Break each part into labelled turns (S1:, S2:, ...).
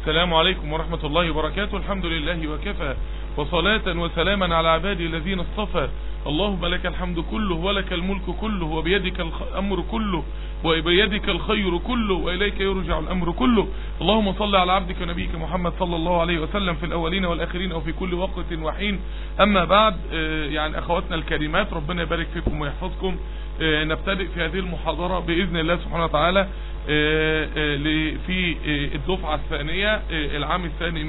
S1: السلام عليكم ورحمة الله وبركاته. الحمد لله وكفى، وصلاة وسلاما على عبادي الذين اصطفى. اللهم لك الحمد كله ولك الملك كله وبيدك الأمر كله وبيدك الخير كله وإليك يرجع الأمر كله. اللهم صل على عبدك ونبيك محمد صلى الله عليه وسلم في الأولين والآخرين وفي كل وقت وحين. أما بعد، يعني أخواتنا الكريمات، ربنا يبارك فيكم ويحفظكم. نبتدئ في هذه المحاضرة بإذن الله سبحانه وتعالى في الدفعة الثانية، العام الثاني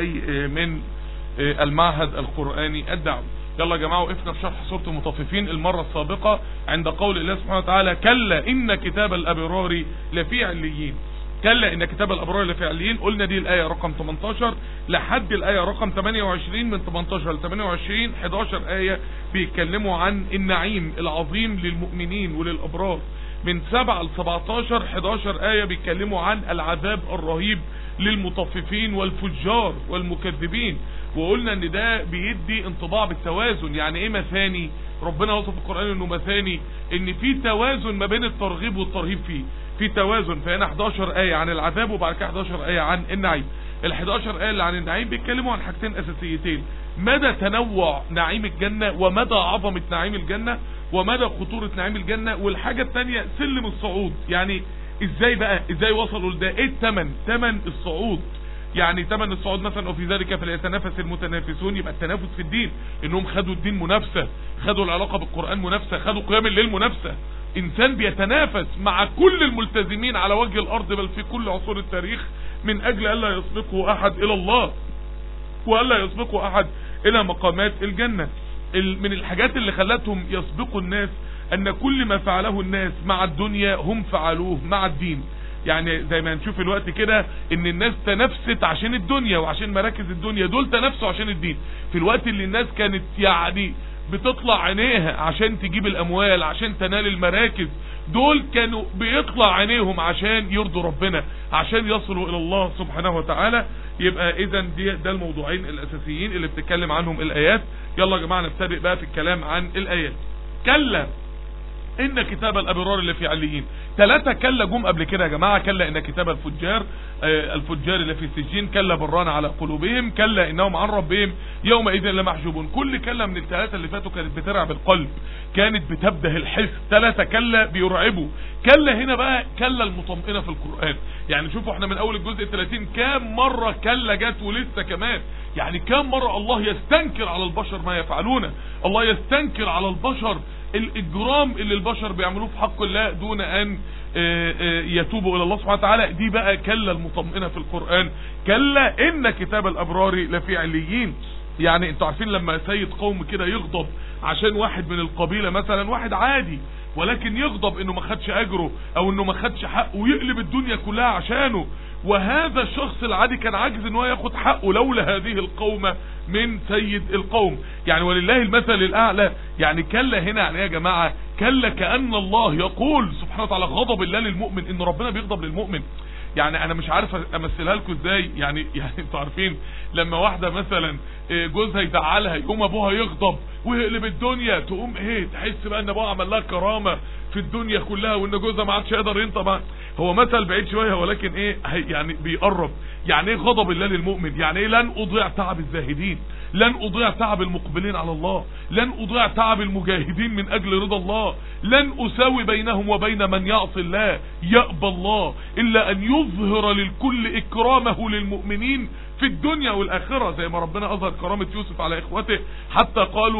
S1: من المعهد القرآني الدعوي. يلا يا جماعة، وقفنا في شرح سورة المطففين المرة السابقة عند قول الله سبحانه وتعالى: كلا إن كتاب الأبرار لفي عليين. كلا إن كتاب الأبرار لفي عليين. قلنا دي الآية رقم 18 لحد الآية رقم 28. من 18 ل 28 11 آية بيتكلموا عن النعيم العظيم للمؤمنين وللأبرار. من 7 ل 17 11 آية بيتكلموا عن العذاب الرهيب للمطففين والفجار والمكذبين. وقلنا ان ده بيدي انطباع بالتوازن. يعني ايه مثاني؟ ربنا وصف القرآن انه مثاني، ان في توازن ما بين الترغيب والترهيب، في توازن. فهنا 11 آية عن العذاب وبعد كده 11 آية عن النعيم. ال 11 آية اللي عن النعيم بيتكلموا عن حاجتين اساسيتين: مدى تنوع نعيم الجنة ومدى عظمة نعيم الجنة ومدى خطورة نعيم الجنة. والحاجة الثانية سلم الصعود. يعني ازاي وصلوا لده؟ ايه ثمن الصعود؟ يعني ثمن الصعود مثلا: وفي ذلك فليتنافس المتنافسون. يبقى التنافس في الدين، انهم خدوا الدين منافسة، خدوا العلاقة بالقرآن منافسة، خدوا قيام الليل منافسة. انسان بيتنافس مع كل الملتزمين على وجه الارض بل في كل عصور التاريخ من اجل الا يسبقه احد الى الله والا يسبقه احد الى مقامات الجنة. من الحاجات اللي خلتهم يسبقوا الناس ان كل ما فعله الناس مع الدنيا هم فعلوه مع الدين. يعني زي ما نشوف الوقت كده ان الناس تنافست عشان الدنيا وعشان مراكز الدنيا، دول تنافسوا عشان الدين. في الوقت اللي الناس كانت يعني بتطلع عينيها عشان تجيب الاموال عشان تنال المراكز، دول كانوا بيطلع عينيهم عشان يرضوا ربنا، عشان يصلوا الى الله سبحانه وتعالى. يبقى اذا ده الموضوعين الاساسيين اللي بتتكلم عنهم الايات. يلا يا جماعة نبتدئ بقى في الكلام عن الايات. كلا ان كتاب الابرار اللي في عليين. 3 كلا جم قبل كده يا جماعة. كلا ان كتاب الفجار اللي في سجين. كلا بران على قلوبهم. كلا انهم عن ربهم يومئذ لمحجوبون. كل كلا من ال3 اللي فاتوا كانت بترعب القلب، كانت بتبده الحس. 3 كلا بيرعبوا. كلا هنا بقى كلا المطمئنة في القرآن. يعني شوفوا احنا من اول الجزء 30 كام مرة كلا جت، ولسه كمان. يعني كام مرة الله يستنكر على البشر ما يفعلونه، الله يستنكر على البشر الاجرام اللي البشر بيعملوه في حق الله دون ان يتوبوا الى الله سبحانه وتعالى. دي بقى كلا المطمئنة في القرآن. كلا ان كتاب الابرار لفي عليين. يعني انتوا عارفين لما سيد قوم كده يغضب عشان واحد من القبيلة مثلا، واحد عادي ولكن يغضب انه ما خدش اجره او انه ما خدش حقه ويقلب الدنيا كلها عشانه، وهذا الشخص العادي كان عاجز ان هو ياخد حقه لولا هذه القومة من سيد القوم. يعني ولله المثل الاعلى. يعني كلا هنا يعني يا جماعة كلا كأن الله يقول سبحانه وتعالى غضب الله للمؤمن، ان ربنا بيغضب للمؤمن. يعني انا مش عارف امثلها لكم ازاي. يعني انتوا عارفين لما واحدة مثلا جوزها يزعلها يقوم ابوها يغضب ويقلب الدنيا، تقوم تحس بقى ان ابوها عمل لها كرامة في الدنيا كلها وان جوزها ما عادش يقدر ينطق. هو مثل بعيد شوية ولكن يعني بيقرب. يعني ايه غضب الله للمؤمن؟ يعني ايه لن اضيع تعب الزاهدين، لن اضيع تعب المقبلين على الله، لن اضيع تعب المجاهدين من اجل رضا الله، لن اساوي بينهم وبين من يعصي الله يأبى الله الا ان يظهر للكل اكرامه للمؤمنين في الدنيا والاخرة. زي ما ربنا اظهر كرامة يوسف على اخوته حتى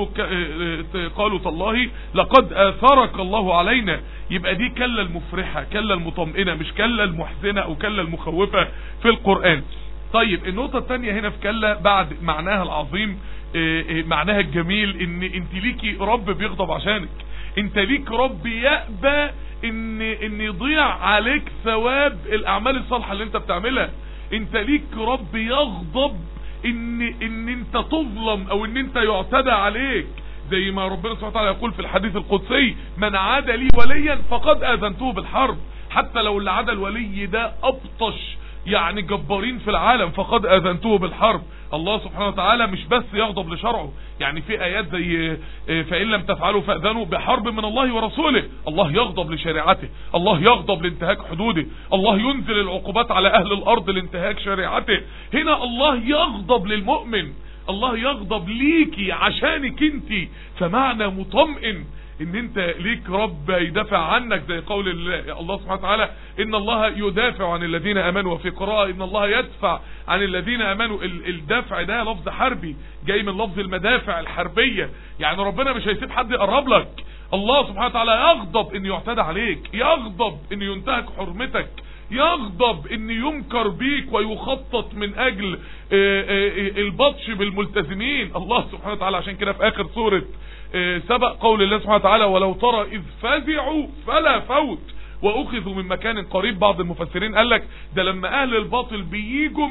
S1: قالوا تالله لقد اثرك الله علينا. يبقى دي كلا المفرحة، كلا المطمئنة، مش كلا المحزنة او كلا المخوفة في القرآن. طيب النقطة الثانية هنا في كلا بعد معناها العظيم، معناها الجميل، ان انت ليكي رب بيغضب عشانك، انت ليك رب يأبى ان يضيع عليك ثواب الاعمال الصالحة اللي انت بتعملها. انت ليك رب يغضب ان انت تظلم او ان انت يعتدى عليك. زي ما ربنا سبحانه وتعالى يقول في الحديث القدسي: من عاد لي وليا فقد آذنته بالحرب. حتى لو اللي عاد الولي ده ابطش يعني جبارين في العالم، فقد اذنته بالحرب. الله سبحانه وتعالى مش بس يغضب لشرعه، يعني في ايات زي فان لم تفعلوا فاذنوا بحرب من الله ورسوله. الله يغضب لشريعته، الله يغضب لانتهاك حدوده، الله ينزل العقوبات على اهل الارض لانتهاك شريعته. هنا الله يغضب للمؤمن، الله يغضب ليكي عشانك انتي. فمعنى مطمئن ان انت ليك رب يدافع عنك، زي قول الله سبحانه وتعالى ان الله يدافع عن الذين امنوا، وفي قراءة ان الله يدفع عن الذين امنوا. الدفع ده لفظ حربي جاي من لفظ المدافع الحربية، يعني ربنا مش هيسيب حد يقرب لك. الله سبحانه وتعالى يغضب ان يعتدى عليك، يغضب ان ينتهك حرمتك، يغضب ان ينكر بيك ويخطط من اجل البطش بالملتزمين. الله سبحانه وتعالى عشان كده في اخر سورة سبق قول الله سبحانه وتعالى ولو ترى اذ فزعوا فلا فوت واخذوا من مكان قريب. بعض المفسرين قال لك ده لما اهل الباطل بييجوا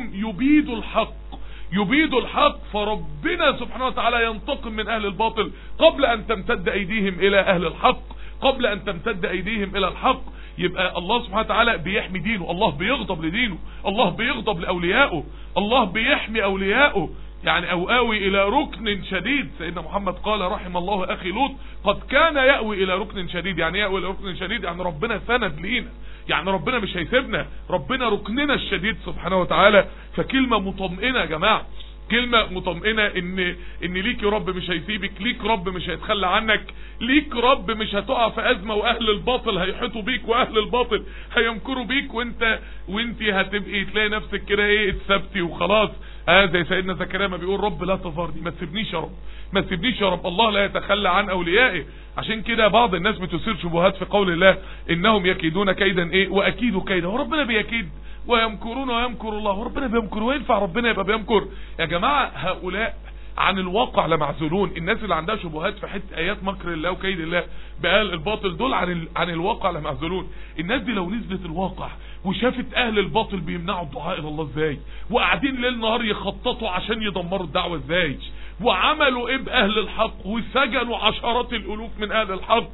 S1: يبيدوا الحق، فربنا سبحانه وتعالى ينتقم من اهل الباطل قبل ان تمتد ايديهم الى اهل الحق، قبل ان تمتد ايديهم الى الحق. يبقى الله سبحانه وتعالى بيحمي دينه، الله بيغضب لدينه، الله بيغضب لاوليائه، الله بيحمي اوليائه. يعني او اوي الى ركن شديد. سيدنا محمد قال رحم الله اخي لوط قد كان يأوي الى ركن شديد. يعني يأوي الى ركن شديد يعني ربنا سند لينا، يعني ربنا مش هيسيبنا، ربنا ركننا الشديد سبحانه وتعالى. فكلمة مطمئنة يا جماعة، كلمة مطمئنة ان ليك رب مش هيسيبك، ليك رب مش هيتخلى عنك، ليك رب مش هتقع في ازمة واهل الباطل هيحيطوا بيك واهل الباطل هيمكروا بيك وانت هتبقي تلاقي نفسك كده ايه اتثبتي وخلاص. زي سيدنا زكريا ما بيقول رب لا تذرني، ما تسيبنيش يا رب، ما تسيبنيش يا رب. الله لا يتخلى عن اوليائه. عشان كده بعض الناس بتثير شبهات في قول الله انهم يكيدون كيدا ايه واكيد كيدا، وربنا بيكيد ويمكرون ويمكر الله، وربنا بيمكر. وينفع ربنا يبقى بيمكر؟ يا جماعة هؤلاء عن الواقع لمعزولون. الناس اللي عندها شبهات في حته ايات مكر الله وكيد الله بأهل الباطل دول عن الواقع لمعزولون. الناس دي لو نزلت الواقع وشافت اهل الباطل بيمنعوا الدعاء الى الله ازاي، وقاعدين ليل نهار يخططوا عشان يدمروا الدعوة ازاي، وعملوا ايه باهل الحق، وسجنوا عشرات الالوف من اهل الحق،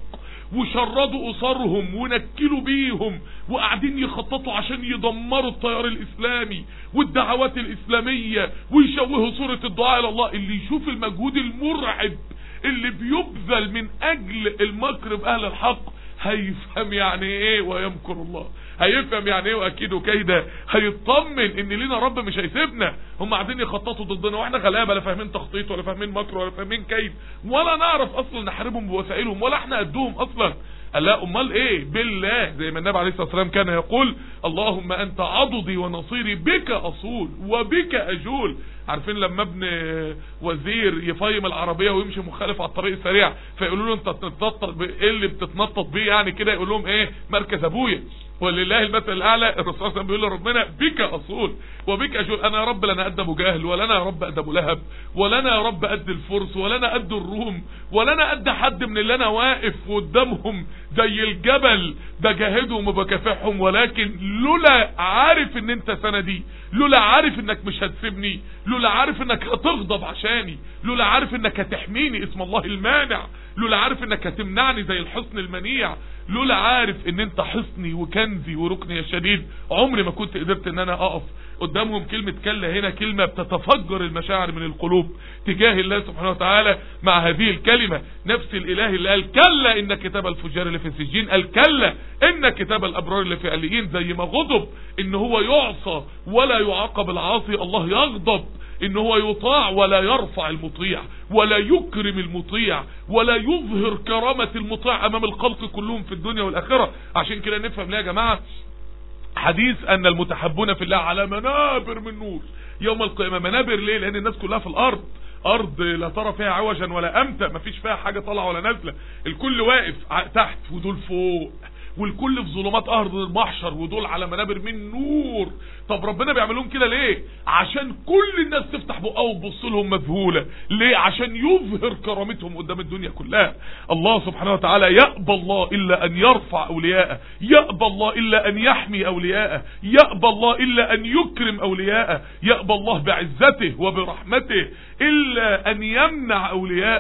S1: وشردوا أسرهم ونكلوا بيهم، وقاعدين يخططوا عشان يدمروا التيار الإسلامي والدعوات الإسلامية ويشوهوا صورة الدعاء إلى الله. اللي يشوف المجهود المرعب اللي بيبذل من أجل المكر بأهل الحق هيفهم يعني ايه ويمكر الله، هيفهم يعني ايه واكيد كيدا، هيطمن ان لينا رب مش هيسيبنا. هم قاعدين يخططوا ضدنا واحنا غلابه، لا فاهمين تخطيط ولا فاهمين مكر ولا فاهمين كيد، ولا نعرف اصلا نحاربهم بوسائلهم، ولا احنا قدهم اصلا. قال لا امال ايه؟ بالله، زي ما النبي عليه الصلاه والسلام كان يقول اللهم انت عضدي ونصيري بك اصول وبك اجول. عارفين لما ابن وزير يفيم العربيه ويمشي مخالف على الطريق السريع فيقولوا له انت بتتنطط ايه اللي بتتنطط بيه يعني كده، يقول لهم ايه؟ مركز ابويا. ولله المثل الاعلى. الرسول صلى الله عليه وسلم بيقول لربنا بك اصول وبك اجول. انا يا رب لنا قد ابو جهل، ولا انا يا رب قد ابو لهب، ولا انا يا رب قد الفرس، ولا انا قد الروم، ولا انا قد حد من اللي انا واقف قدامهم زي الجبل بجاهدهم وبكافحهم، ولكن لولا عارف ان انت سندي، لولا عارف انك مش هتسيبني، لولا عارف انك هتغضب عشاني، لولا عارف انك هتحميني اسم الله المانع، لولا عارف انك هتمنعني زي الحصن المنيع، لولا عارف ان انت حصني وكنزي وركني الشديد، عمري ما كنت قدرت ان انا اقف قدامهم. كلمة كلا هنا كلمة بتتفجر المشاعر من القلوب تجاه الله سبحانه وتعالى. مع هذه الكلمة نفس الاله اللي قال كلا ان كتاب الفجار اللي في السجين قال كلا ان كتاب الابرار اللي في عليين. زي ما غضب ان هو يعصى ولا يعاقب العاصي، الله يغضب ان هو يطاع ولا يرفع المطيع ولا يكرم المطيع ولا يظهر كرامة المطيع امام الخلق كلهم في الدنيا والاخرة. عشان كده نفهم ليه يا جماعة حديث ان المتحبون في الله على منابر من نور يوم القيامة. منابر ليه؟ لان الناس كلها في الارض، ارض لا ترى فيها عوجا ولا امتا، مفيش فيها حاجة طالعة ولا نازلة، الكل واقف تحت ودول فوق، والكل في ظلمات ارض المحشر ودول على منابر من نور. طب ربنا بيعملهم كده ليه؟ عشان كل الناس تفتح بقها وتبص لهم مذهوله. ليه؟ عشان يظهر كرامتهم قدام الدنيا كلها. الله سبحانه وتعالى يأبى الله الا ان يرفع اولياءه، يأبى الله الا ان يحمي اولياءه، يأبى الله الا ان يكرم اولياءه، يأبى الله بعزته وبرحمته الا ان يمنع اولياءه.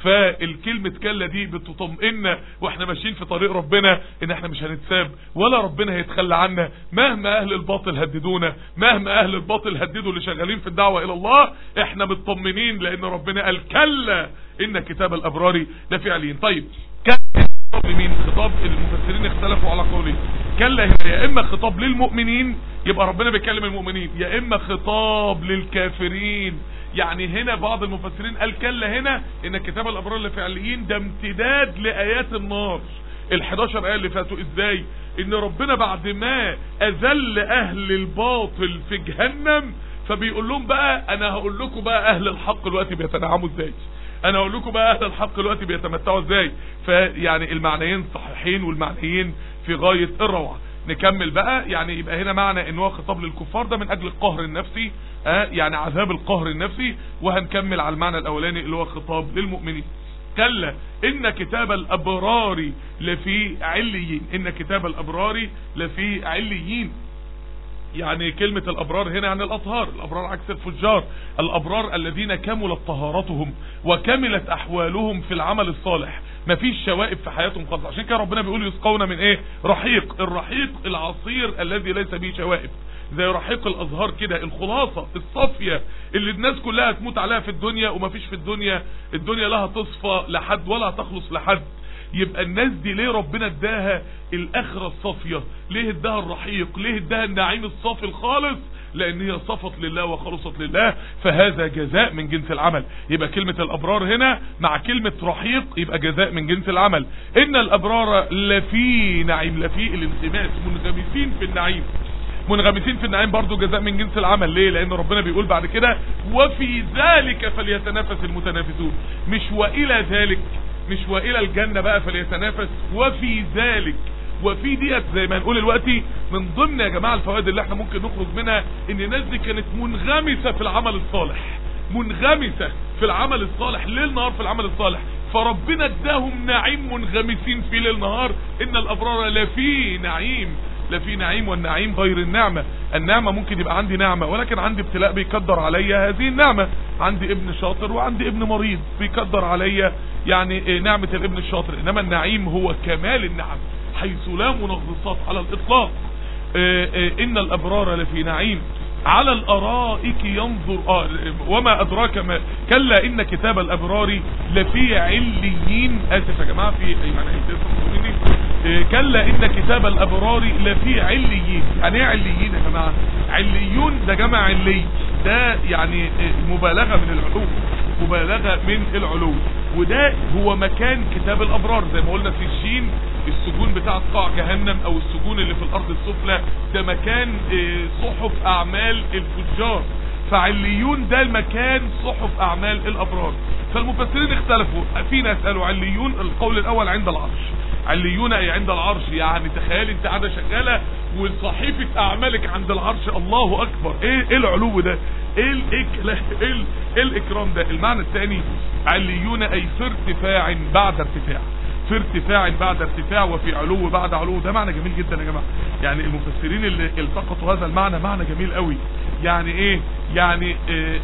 S1: فالكلمة كلا دي بتطمئننا واحنا ماشيين في طريق ربنا ان احنا مش هنتساب ولا ربنا هيتخلى عنا مهما اهل الباطل هددونا، مهما اهل الباطل هددوا اللي شغالين في الدعوة الى الله، احنا مطمنين لان ربنا قال كلا ان كتاب الابرار لفي عليين. طيب خطاب لمين؟ خطاب المفسرين اختلفوا على قولين. كلا هنا يا اما خطاب للمؤمنين يبقى ربنا بيكلم المؤمنين، يا اما خطاب للكافرين. يعني هنا بعض المفسرين قال كلا هنا ان كتاب الابرار اللي في عليين ده امتداد لايات النار ال11 ايه اللي فاتوا. ازاي؟ ان ربنا بعد ما اذل اهل الباطل في جهنم فبيقول لهم بقى انا هقول لكم بقى اهل الحق دلوقتي بيتنعموا ازاي، انا اقول لكم بقى اهل الحق دلوقتي بيتمتعوا ازاي. فيعني المعنيين صحيحين والمعنيين في غاية الروعة. نكمل بقى. يعني يبقى هنا معنى ان هو خطاب للكفار ده من اجل القهر النفسي، يعني عذاب القهر النفسي. وهنكمل على المعنى الاولاني اللي هو خطاب للمؤمنين. كلا ان كتاب الابرار لفي عليين، ان كتاب الابرار لفي عليين. يعني كلمة الابرار هنا يعني الاطهار، الابرار عكس الفجار. الابرار الذين كملت طهارتهم وكملت احوالهم في العمل الصالح، مفيش شوائب في حياتهم خالص. عشان كده ربنا بيقول يسقون من ايه؟ رحيق. الرحيق العصير الذي ليس به شوائب، زي رحيق الازهار كده، الخلاصة الصافية اللي الناس كلها تموت عليها في الدنيا ومفيش في الدنيا لها تصفى لحد ولا تخلص لحد. يبقى الناس دي ليه ربنا اداها الاخرة الصافية؟ ليه اداها الرحيق؟ ليه اداها النعيم الصافي الخالص؟ لان هي صفت لله وخلصت لله، فهذا جزاء من جنس العمل. يبقى كلمة الابرار هنا مع كلمة رحيق يبقى جزاء من جنس العمل. ان الابرار لفي نعيم، لفي الانغماس، منغمسين في النعيم. منغمسين في النعيم برضو جزاء من جنس العمل. ليه؟ لان ربنا بيقول بعد كده وفي ذلك فليتنافس المتنافسون، مش والى ذلك، مش والى الجنة بقى فليتنافس، وفي ذلك. وفي ديت زي ما نقول دلوقتي من ضمن يا جماعة الفوائد اللي احنا ممكن نخرج منها ان الناس دي كانت منغمسة في العمل الصالح، منغمسة في العمل الصالح ليل نهار في العمل الصالح، فربنا اداهم نعيم منغمسين فيه ليل نهار. ان الابرار لفي نعيم، لفي نعيم، والنعيم غير النعمة. النعمة ممكن يبقى عندي نعمة ولكن عندي ابتلاء بيقدر عليا هذه النعمة. عندي ابن شاطر وعندي ابن مريض بيقدر عليا يعني نعمة الابن الشاطر. انما النعيم هو كمال النعم حيث لا منغصات على الاطلاق. ان الابرار لفي نعيم على الارائك ينظر. وما ادراك ما كلا ان كتاب الابرار لفي عليين. اسف يا جماعه في كلا ان كتاب الابرار لفي عليين. يعني ايه عليين يا جماعه؟ عليون ده جمع علي، ده يعني مبالغه من العلو، مبالغه من العلو. وده هو مكان كتاب الابرار زي ما قلنا في الشين، السجون بتاعت قاع جهنم او السجون اللي في الارض السفلى ده مكان صحف اعمال الفجار. فعليون ده المكان صحف اعمال الابرار. فالمفسرين اختلفوا، في ناس قالوا عليون القول الاول عند العرش، عليون اي عند العرش. يعني تخيل انت قاعده شغاله وصحيفه اعمالك عند العرش، الله اكبر. ايه العلو ده؟ ايه الاكرام ده؟ المعنى الثاني عليون اي في ارتفاع بعد ارتفاع، في ارتفاع بعد ارتفاع وفي علو بعد علو. ده معنى جميل جدا يا جماعه. يعني المفسرين اللي التقطوا هذا المعنى معنى جميل قوي. يعني ايه؟ يعني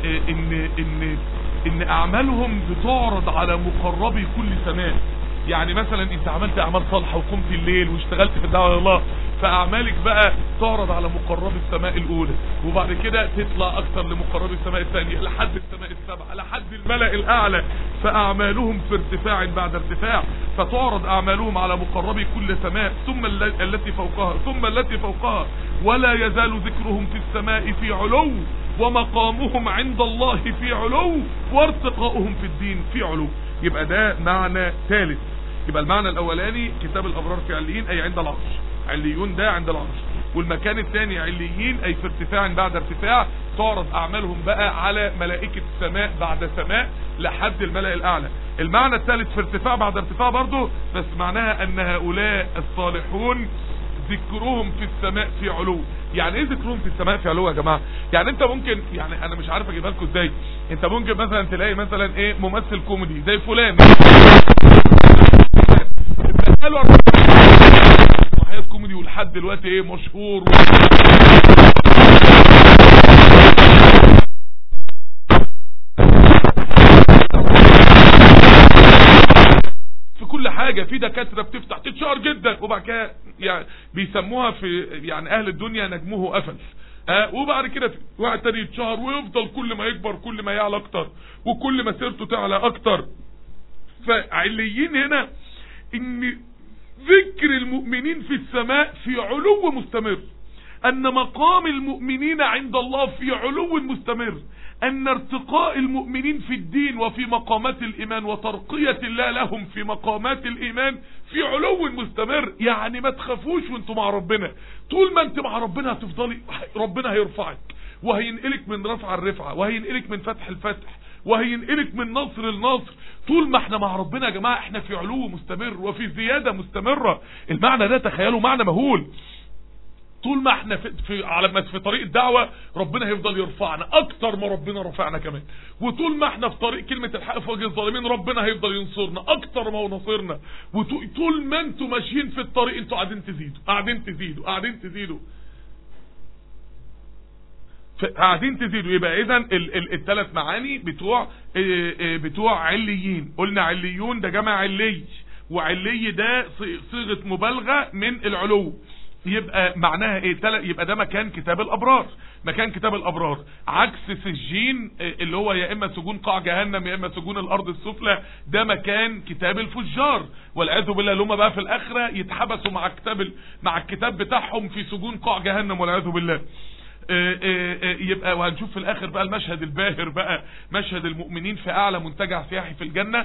S1: ان اعمالهم بتعرض على مقربي كل سماء. يعني مثلا انت عملت اعمال صالحه وقمت الليل واشتغلت في الدعوه الى الله، فاعمالك بقى تعرض على مقربي السماء الاولى، وبعد كده تطلع اكثر لمقربي السماء الثانيه لحد السماء السبعه لحد الملأ الاعلى. فاعمالهم في ارتفاع بعد ارتفاع، فتعرض اعمالهم على مقربي كل سماء ثم التي فوقها ثم التي فوقها، ولا يزال ذكرهم في السماء في علو، ومقامهم عند الله في علو، وارتقاؤهم في الدين في علو. يبقى ده معنى ثالث. يبقى المعنى الاولاني كتاب الابرار في عليين اي عند العرش، عليون ده عند العرش. والمكان الثاني عليين اي في ارتفاع بعد ارتفاع، تعرض اعمالهم بقى على ملائكة السماء بعد سماء لحد الملأ الاعلى. المعنى الثالث في ارتفاع بعد ارتفاع برضه، بس معناها ان هؤلاء الصالحون ذكرهم في السماء في علو. يعني ايه ذكرهم في السماء في علو يا جماعه؟ يعني انت ممكن، يعني انا مش عارف اجيبها لكم ازاي. انت ممكن مثلا تلاقي مثلا ايه ممثل كوميدي زي فلان قالوا حياة كوميدي ولحد دلوقتي ايه مشهور دكاتره بتفتح تتشهر جدا، وبعد كده يعني بيسموها في يعني اهل الدنيا نجمه قفل. وبعد كده واحد تاني يتشهر ويفضل كل ما يكبر كل ما يعلى اكتر وكل ما سيرته تعلى اكتر. فعليين هنا ان ذكر المؤمنين في السماء في علو مستمر، ان مقام المؤمنين عند الله في علو مستمر، ان ارتقاء المؤمنين في الدين وفي مقامات الايمان وترقية الله لهم في مقامات الايمان في علو مستمر. يعني ما تخافوش وانتم مع ربنا، طول ما انت مع ربنا هتفضلي، ربنا هيرفعك وهينقلك من رفعة لرفعة وهينقلك من فتح لفتح وهينقلك من نصر لنصر. طول ما احنا مع ربنا يا جماعة احنا في علو مستمر وفي زيادة مستمرة. المعنى ده تخيلوا معنى مهول. طول ما احنا في طريق الدعوة ربنا هيفضل يرفعنا اكتر ما ربنا رفعنا كمان، وطول ما احنا في طريق كلمة الحق في وجه الظالمين ربنا هيفضل ينصرنا اكتر ما هو نصرنا. وطول ما انتوا ماشيين في الطريق انتوا قاعدين تزيدوا قاعدين تزيدوا قاعدين تزيدوا قاعدين تزيدوا. يبقى اذا الثلاث معاني بتوع عليين. قلنا عليون ده جمع علي، وعلي ده صيغة مبالغة من العلو. يبقى معناها ايه؟ يبقى ده مكان كتاب الابرار، مكان كتاب الابرار، عكس سجين اللي هو يا اما سجون قاع جهنم يا اما سجون الارض السفلى، ده مكان كتاب الفجار والعياذ بالله، اللي هم بقى في الاخره يتحبسوا مع الكتاب بتاعهم في سجون قاع جهنم والعياذ بالله. يبقى وهنشوف في الاخر بقى المشهد الباهر بقى، مشهد المؤمنين في اعلى منتجع سياحي في الجنة،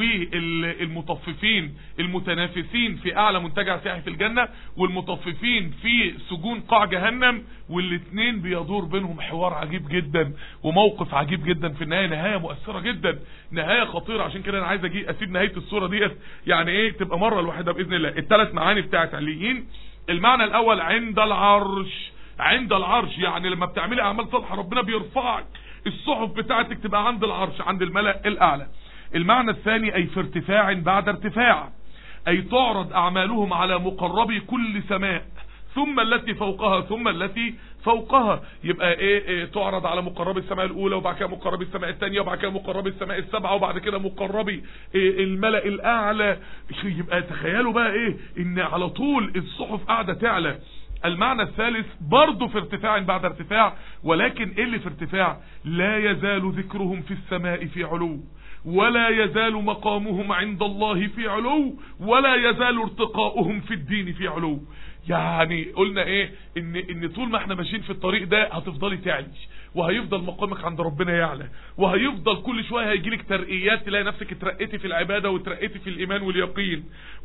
S1: والمطففين المتنافسين في اعلى منتجع سياحي في الجنة، والمطففين في سجون قاع جهنم، والاثنين بيدور بينهم حوار عجيب جدا وموقف عجيب جدا في النهاية، نهاية مؤثرة جدا، نهاية خطيرة. عشان كده انا عايز اسيب نهاية الصورة ديت يعني ايه تبقى مرة الواحدة باذن الله. الثلاث معاني بتاعت عليين. المعنى الاول عند العرش، عند العرش يعني لما بتعملي اعمال صالحه ربنا بيرفعك، الصحف بتاعتك تبقى عند العرش عند الملأ الاعلى. المعنى الثاني اي في ارتفاع بعد ارتفاع، اي تعرض اعمالهم على مقربي كل سماء ثم التي فوقها ثم التي فوقها. يبقى ايه تعرض على مقربي السماء الاولى وبعد كده مقربي السماء الثانيه وبعد كده مقربي السماء السبعه وبعد كده مقربي الملأ الاعلى. يبقى تخيلوا بقى ايه ان على طول الصحف قاعده تعلى. المعنى الثالث برضه في ارتفاع بعد ارتفاع، ولكن ايه اللي في ارتفاع؟ لا يزال ذكرهم في السماء في علو، ولا يزال مقامهم عند الله في علو، ولا يزال ارتقاؤهم في الدين في علو. يعني قلنا ايه ان طول ما احنا ماشيين في الطريق ده هتفضلي تعلي، وهيفضل مقامك عند ربنا يعلى، وهيفضل كل شويه هيجيلك ترقيات تلاقي نفسك اترقيتي في العباده واترقيتي في الايمان واليقين،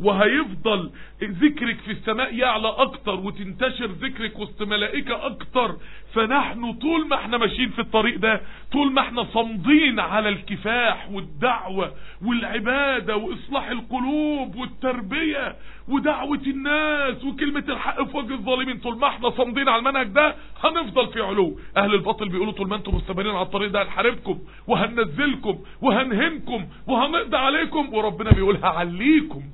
S1: وهيفضل ذكرك في السماء يعلى اكتر وتنتشر ذكرك وسط ملائكه اكتر. فنحن طول ما احنا ماشيين في الطريق ده، طول ما احنا صامدين على الكفاح والدعوه والعباده واصلاح القلوب والتربيه ودعوه الناس وكلمه الحق في وجه الظالمين، طول ما احنا صامدين على المنهج ده هنفضل في علو. اهل الباطل بيقولوا طول ما انتم مستمرين على الطريق ده هنحاربكم وهننزلكم وهنهنكم وهنقضي عليكم، وربنا بيقول هعليكم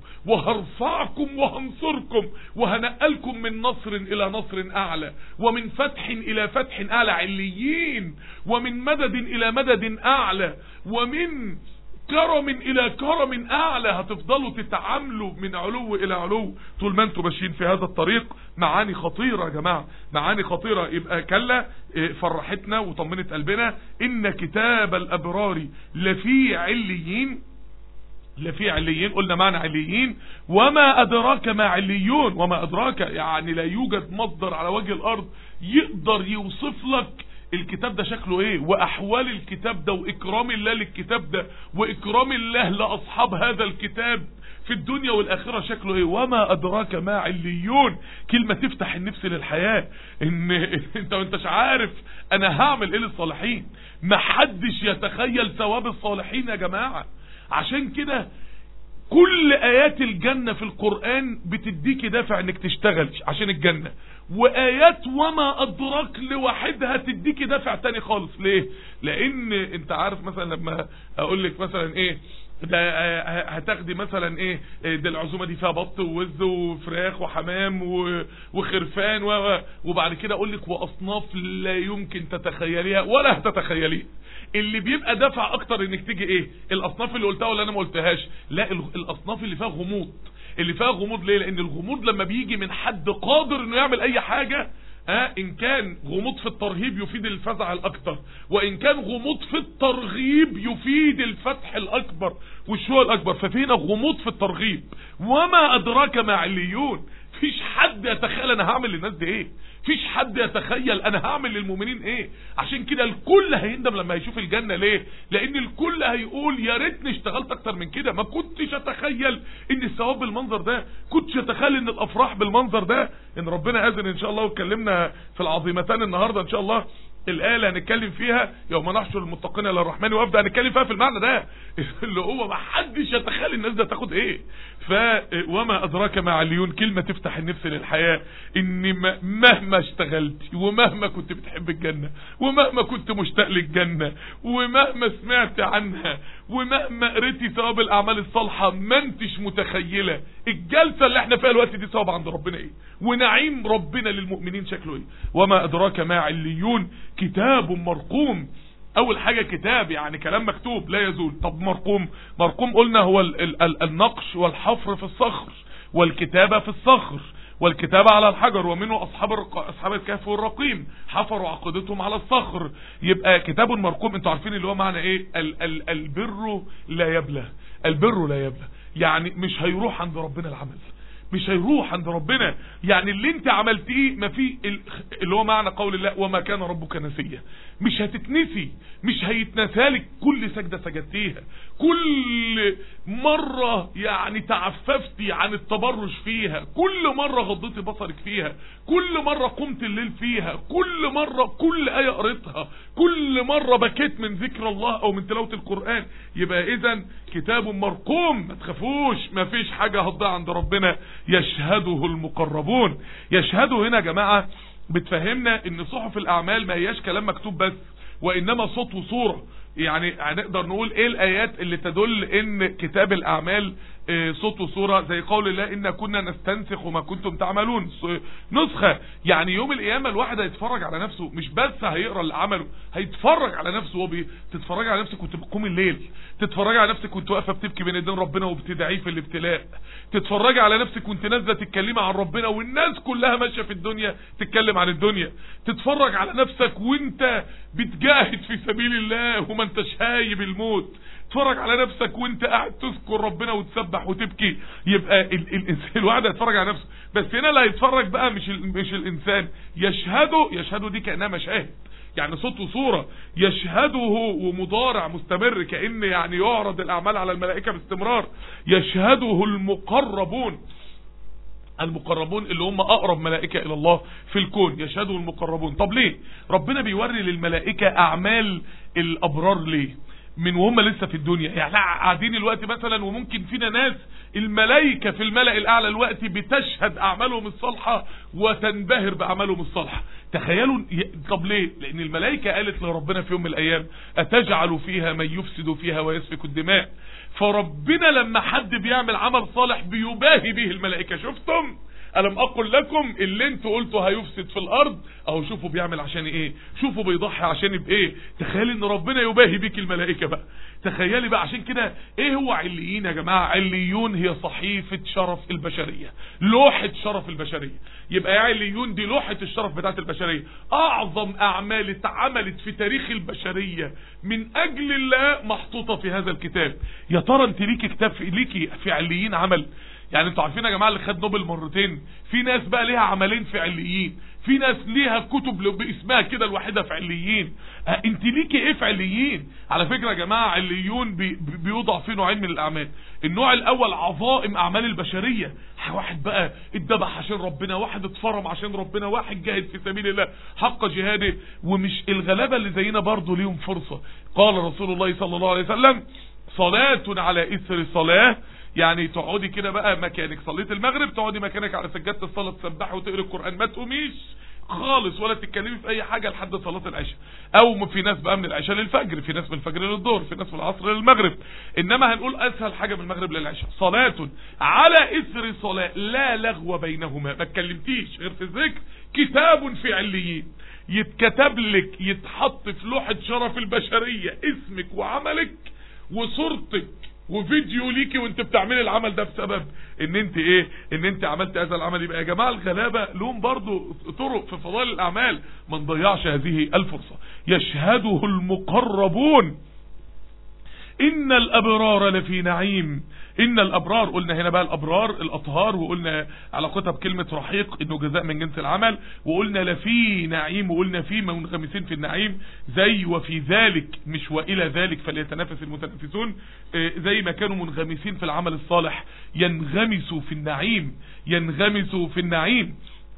S1: وهرفعكم وهنصركم وهنقلكم من نصر الى نصر اعلى ومن فتح الى فتح اعلى عليين، ومن مدد الى مدد اعلى، ومن كرم الى كرم اعلى. هتفضلوا تتعاملوا من علو الى علو طول ما انتم ماشيين في هذا الطريق. معاني خطيرة يا جماعة، معاني خطيرة. يبقى كلا فرحتنا وطمنت قلبنا ان كتاب الابرار لفي عليين، لفي عليين. قلنا معنى عليين وما ادراك ما عليون، وما ادراك يعني لا يوجد مصدر على وجه الارض يقدر يوصف لك الكتاب ده شكله ايه، واحوال الكتاب ده، واكرام الله للكتاب ده، واكرام الله لاصحاب هذا الكتاب في الدنيا والاخره شكله ايه. وما ادراك ما عليون، كلمه تفتح النفس للحياه، ان انت وانتش عارف انا هعمل ايه للصالحين. محدش يتخيل ثواب الصالحين يا جماعه. عشان كده كل ايات الجنة في القرآن بتديك دافع انك تشتغل عشان الجنة، وايات وما ادراك لوحدها تديك دافع تاني خالص. ليه؟ لان انت عارف مثلا لما اقول لك مثلا ايه ده هتاخدي مثلا ايه ده العزومه دي فيها بط ووز وفراخ وحمام وخرفان وبعد كده اقول لك واصناف لا يمكن تتخيليها ولا هتتخيليها. اللي بيبقى دافع اكتر انك تيجي ايه؟ الاصناف اللي قلتها ولا انا ما قلتهاش؟ لا، الاصناف اللي فيها غموض، اللي فيها غموض. ليه؟ لان الغموض لما بيجي من حد قادر انه يعمل اي حاجة، ان كان غموض في الترهيب يفيد الفزع الاكتر، وان كان غموض في الترغيب يفيد الفتح الاكبر والشوق الاكبر. ففينا غموض في الترغيب. وما ادراك ما عليون. فيش حد يتخيل انا هعمل للناس دي ايه، فيش حد يتخيل انا هعمل للمؤمنين ايه. عشان كده الكل هيندم لما هيشوف الجنة. ليه؟ لان الكل هيقول يا ريتني اشتغلت اكتر من كده، ما كنتش اتخيل ان الثواب بالمنظر ده، كنتش اتخيل ان الافراح بالمنظر ده. ان ربنا اذن ان شاء الله، واتكلمنا في العظيمتان النهارده ان شاء الله. الآية اللي هنتكلم فيها يوم نحشر المتقين الى الرحمن وابدا هنتكلم فيها في المعنى ده اللي هو ما حدش يتخيل الناس ده تاخد ايه. وما ادراك ما عليون، كلمة تفتح النفس للحياة. ان مهما اشتغلت، ومهما كنت بتحب الجنة، ومهما كنت مشتاق للجنة، ومهما سمعت عنها، ومهما قريتي ثواب الاعمال الصالحة، ما انتش متخيلة الجلسة اللي احنا فيها الوقت دي ثواب عند ربنا ايه، ونعيم ربنا للمؤمنين شكله ايه. وما ادراك ما عليون، كتاب مرقوم. اول حاجة كتاب يعني كلام مكتوب لا يزول. طب مرقوم قلنا هو النقش والحفر في الصخر، والكتابة في الصخر، والكتابة على الحجر. ومنه اصحاب الكهف والرقيم حفروا عقيدتهم على الصخر. يبقى كتاب مرقوم. انتوا عارفين اللي هو معنى ايه؟ البر لا يبلى. البر لا يبلى يعني مش هيروح عند ربنا العمل، مش هيروح عند ربنا. يعني اللي انت عملتيه ما في اللي هو معنى قول الله وما كان ربك نسيا. مش هتتنسي، مش هيتنسالك كل سجدة سجدتيها، كل مرة يعني تعففتي عن التبرج فيها، كل مرة غضيتي بصرك فيها، كل مرة قمت الليل فيها، كل مرة كل آية قريتها، كل مرة بكيت من ذكر الله او من تلاوة القرآن. يبقى اذا كتاب مرقوم. ما تخافوش، ما فيش حاجة هتضيع عند ربنا. يشهده المقربون. يشهده هنا يا جماعة بتفهمنا ان صحف الاعمال ما هياش كلام مكتوب بس، وانما صوت وصورة. يعني هنقدر نقول ايه الايات اللي تدل ان كتاب الاعمال صوت وصورة؟ زي قول الله إن كنا نستنسخ ما كنتم تعملون. نسخة يعني يوم القيامة الواحد هيتفرج على نفسه، مش بس هيقرأ اللي عمله، هيتفرج على نفسه. تتفرج على نفسك وانت بتقوم الليل، تتفرج على نفسك وانت واقفه بتبكي بين ايدين ربنا وبتدعيه في الابتلاء، تتفرج على نفسك وانت نازله تتكلمي عن ربنا والناس كلها ماشيه في الدنيا تتكلم عن الدنيا، تتفرج على نفسك وانت بتجاهد في سبيل الله وما انتش هايب الموت، تتفرج على نفسك وانت قاعد تذكر ربنا وتسبح وتبكي. يبقى الانسان الواحد هيتفرج على نفسه. بس هنا اللي هيتفرج بقى مش الانسان، يشهده دي كأنها مشاهد، يعني صوت وصورة. يشهده ومضارع مستمر، كأن يعني يعرض الأعمال على الملائكة باستمرار. يشهده المقربون. المقربون اللي هم أقرب ملائكة إلى الله في الكون، يشهده المقربون. طب ليه ربنا بيوري للملائكة أعمال الأبرار؟ ليه؟ من وهم لسه في الدنيا. يعني قاعدين الوقت مثلا وممكن فينا ناس الملائكة في الملأ الأعلى الوقت بتشهد أعمالهم الصالحة وتنبهر بأعمالهم الصالحة. تخيلوا. طب ليه؟ لأن الملائكة قالت لربنا في يوم من الأيام أتجعل فيها من يفسد فيها ويسفك الدماء. فربنا لما حد بيعمل عمل صالح بيباهي به الملائكة. شفتم؟ ألم أقل لكم اللي انتوا قلتوا هيفسد في الأرض اهو شوفوا بيعمل عشان ايه، شوفوا بيضحي عشان بايه. تخيلي ان ربنا يباهي بيك الملائكة بقى. تخيلي بقى. عشان كده ايه هو عليين يا جماعة؟ عليون هي صحيفة شرف البشرية، لوحة شرف البشرية. يبقى يا عليون دي لوحة الشرف بتاعت البشرية. اعظم اعمال اتعملت في تاريخ البشرية من اجل الله محطوطة في هذا الكتاب. يا ترى انت ليكي كتاب ليكي في عليين عمل؟ يعني انتوا عارفين يا جماعة اللي خد نوبل مرتين، في ناس بقى ليها عملين في عليين، في ناس ليها كتب باسمها كده الواحدة في عليين. انت ليكي ايه في عليين؟ على فكرة يا جماعة عليون بيوضع فيه نوعين من الاعمال. النوع الاول عظائم اعمال البشرية، واحد بقى اتذبح عشان ربنا، واحد اتفرم عشان ربنا، واحد جاهد في سبيل الله حق جهاده. ومش الغلابة اللي زينا برضو ليهم فرصة. قال رسول الله صلى الله عليه وسلم صلاة على اثر صلاة. يعني تقعدي كده بقى مكانك، صليت المغرب تقعدي مكانك على سجادة الصلاة تسبحي وتقري القرآن، ما تقوميش خالص ولا تتكلمي في اي حاجة لحد صلاة العشاء. او في ناس بقى من العشاء للفجر، في ناس من الفجر للظهر، في ناس من العصر للمغرب. انما هنقول اسهل حاجة من المغرب للعشاء صلاة على اثر صلاة لا لغو بينهما. ما اتكلمتيش غير في الذكر. كتاب في عليين، يتكتب لك، يتحط في لوحة شرف البشرية اسمك وعملك وصورتك وفيديو ليكي وانت بتعملي العمل ده بسبب ان انت ايه، ان انت عملت هذا العمل. يبقى يا جماعه الغلابه لهم برضو طرق في فضائل الاعمال، ما نضيعش هذه الفرصه. يشهده المقربون ان الابرار لفي نعيم. ان الابرار قلنا هنا بقى الابرار الاطهار، وقلنا علاقتها بكلمه رحيق انه جزاء من جنس العمل، وقلنا لفي نعيم، وقلنا في منغمسين في النعيم، زي وفي ذلك مش والى ذلك فليتنافس المتنافسون، زي ما كانوا منغمسين في العمل الصالح ينغمسوا في النعيم، ينغمسوا في النعيم.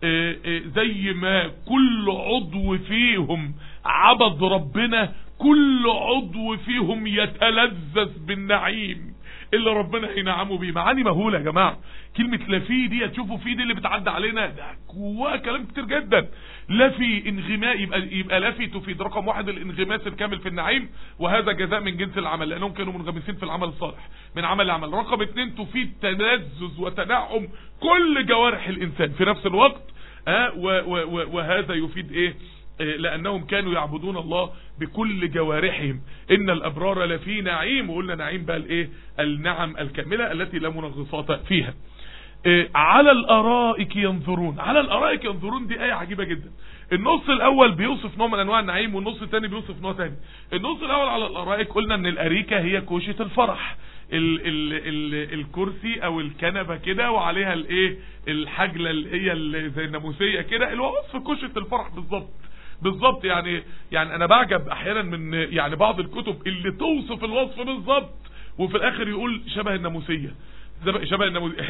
S1: زي ما كل عضو فيهم عبد ربنا، كل عضو فيهم يتلذذ بالنعيم اللي ربنا هينعمه بيه. معاني مهولة يا جماعة. كلمة لفي دي تشوفوا في دي اللي بتعدى علينا ده جواها كلام كتير جدا. لفي انغماء، يبقى لفي تفيد رقم واحد الانغماس الكامل في النعيم، وهذا جزاء من جنس العمل لانهم كانوا منغمسين في العمل الصالح من عمل لعمل. رقم اتنين تفيد تلذذ وتنعم كل جوارح الانسان في نفس الوقت. وهذا يفيد ايه؟ لانهم كانوا يعبدون الله بكل جوارحهم. ان الابرار لفي نعيم، وقلنا نعيم بقى الايه؟ النعم الكاملة التي لا منغصات فيها. على الارائك ينظرون. على الارائك ينظرون دي ايه عجيبة جدا. النص الاول بيوصف نوع من انواع النعيم، والنص الثاني بيوصف نوع ثاني. النص الاول على الارائك قلنا ان الاريكة هي كوشة الفرح، الكرسي او الكنبة كده وعليها الايه؟ الحجلة اللي هي زي الناموسية كده، اللي هو وصف كوشة الفرح بالظبط. يعني انا بعجب احيانا من يعني بعض الكتب اللي توصف الوصف بالظبط وفي الاخر يقول شبه الناموسية، شبه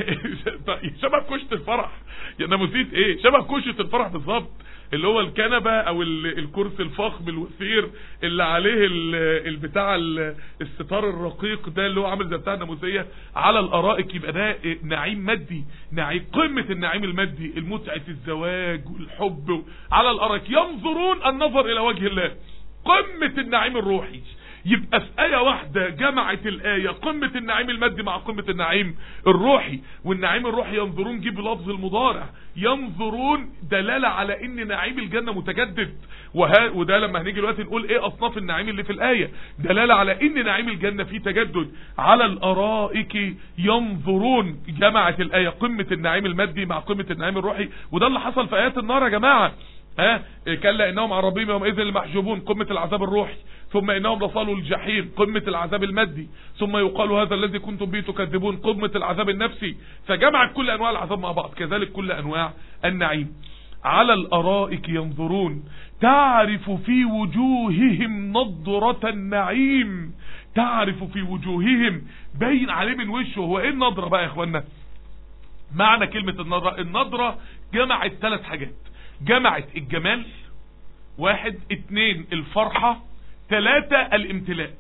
S1: شبه كوشة الفرح. يا ناموسية ايه؟ شبه كوشة الفرح بالظبط، اللي هو الكنبة او الكرسي الفخم الوثير اللي عليه البتاع الستار الرقيق ده اللي هو عامل زي بتاع الناموسية. على الارائك يبقى ده نعيم مادي، نعيم قمة النعيم المادي، المتعة الزواج والحب. على الارائك ينظرون، النظر الى وجه الله، قمة النعيم الروحي. يبقى في آية واحدة جمعت الآية قمة النعيم المادي مع قمة النعيم الروحي. والنعيم الروحي ينظرون جيب لفظ المضارع، ينظرون دلالة على ان نعيم الجنة متجدد. وده لما هنيجي دلوقتي نقول ايه اصناف النعيم اللي في الآية، دلالة على ان نعيم الجنة فيه تجدد. على الارائك ينظرون، جمعت الآية قمة النعيم المادي مع قمة النعيم الروحي. وده اللي حصل في آيات النار يا جماعة. كلا انهم عن ربهم يومئذ لمحجوبون، قمة العذاب الروحي. ثم انهم لصالوا الجحيم، قمة العذاب المادي. ثم يقال هذا الذي كنتم به تكذبون، قمة العذاب النفسي. فجمعت كل انواع العذاب مع بعض، كذلك كل انواع النعيم. على الارائك ينظرون تعرف في وجوههم نضرة النعيم. تعرف في وجوههم، باين عليه من وشه. هو ايه النضرة بقى يا اخوانا؟ معنى كلمة النضرة جمعت 3 حاجات. جمعت الجمال، 1 2 الفرحة، 3 الامتلاء.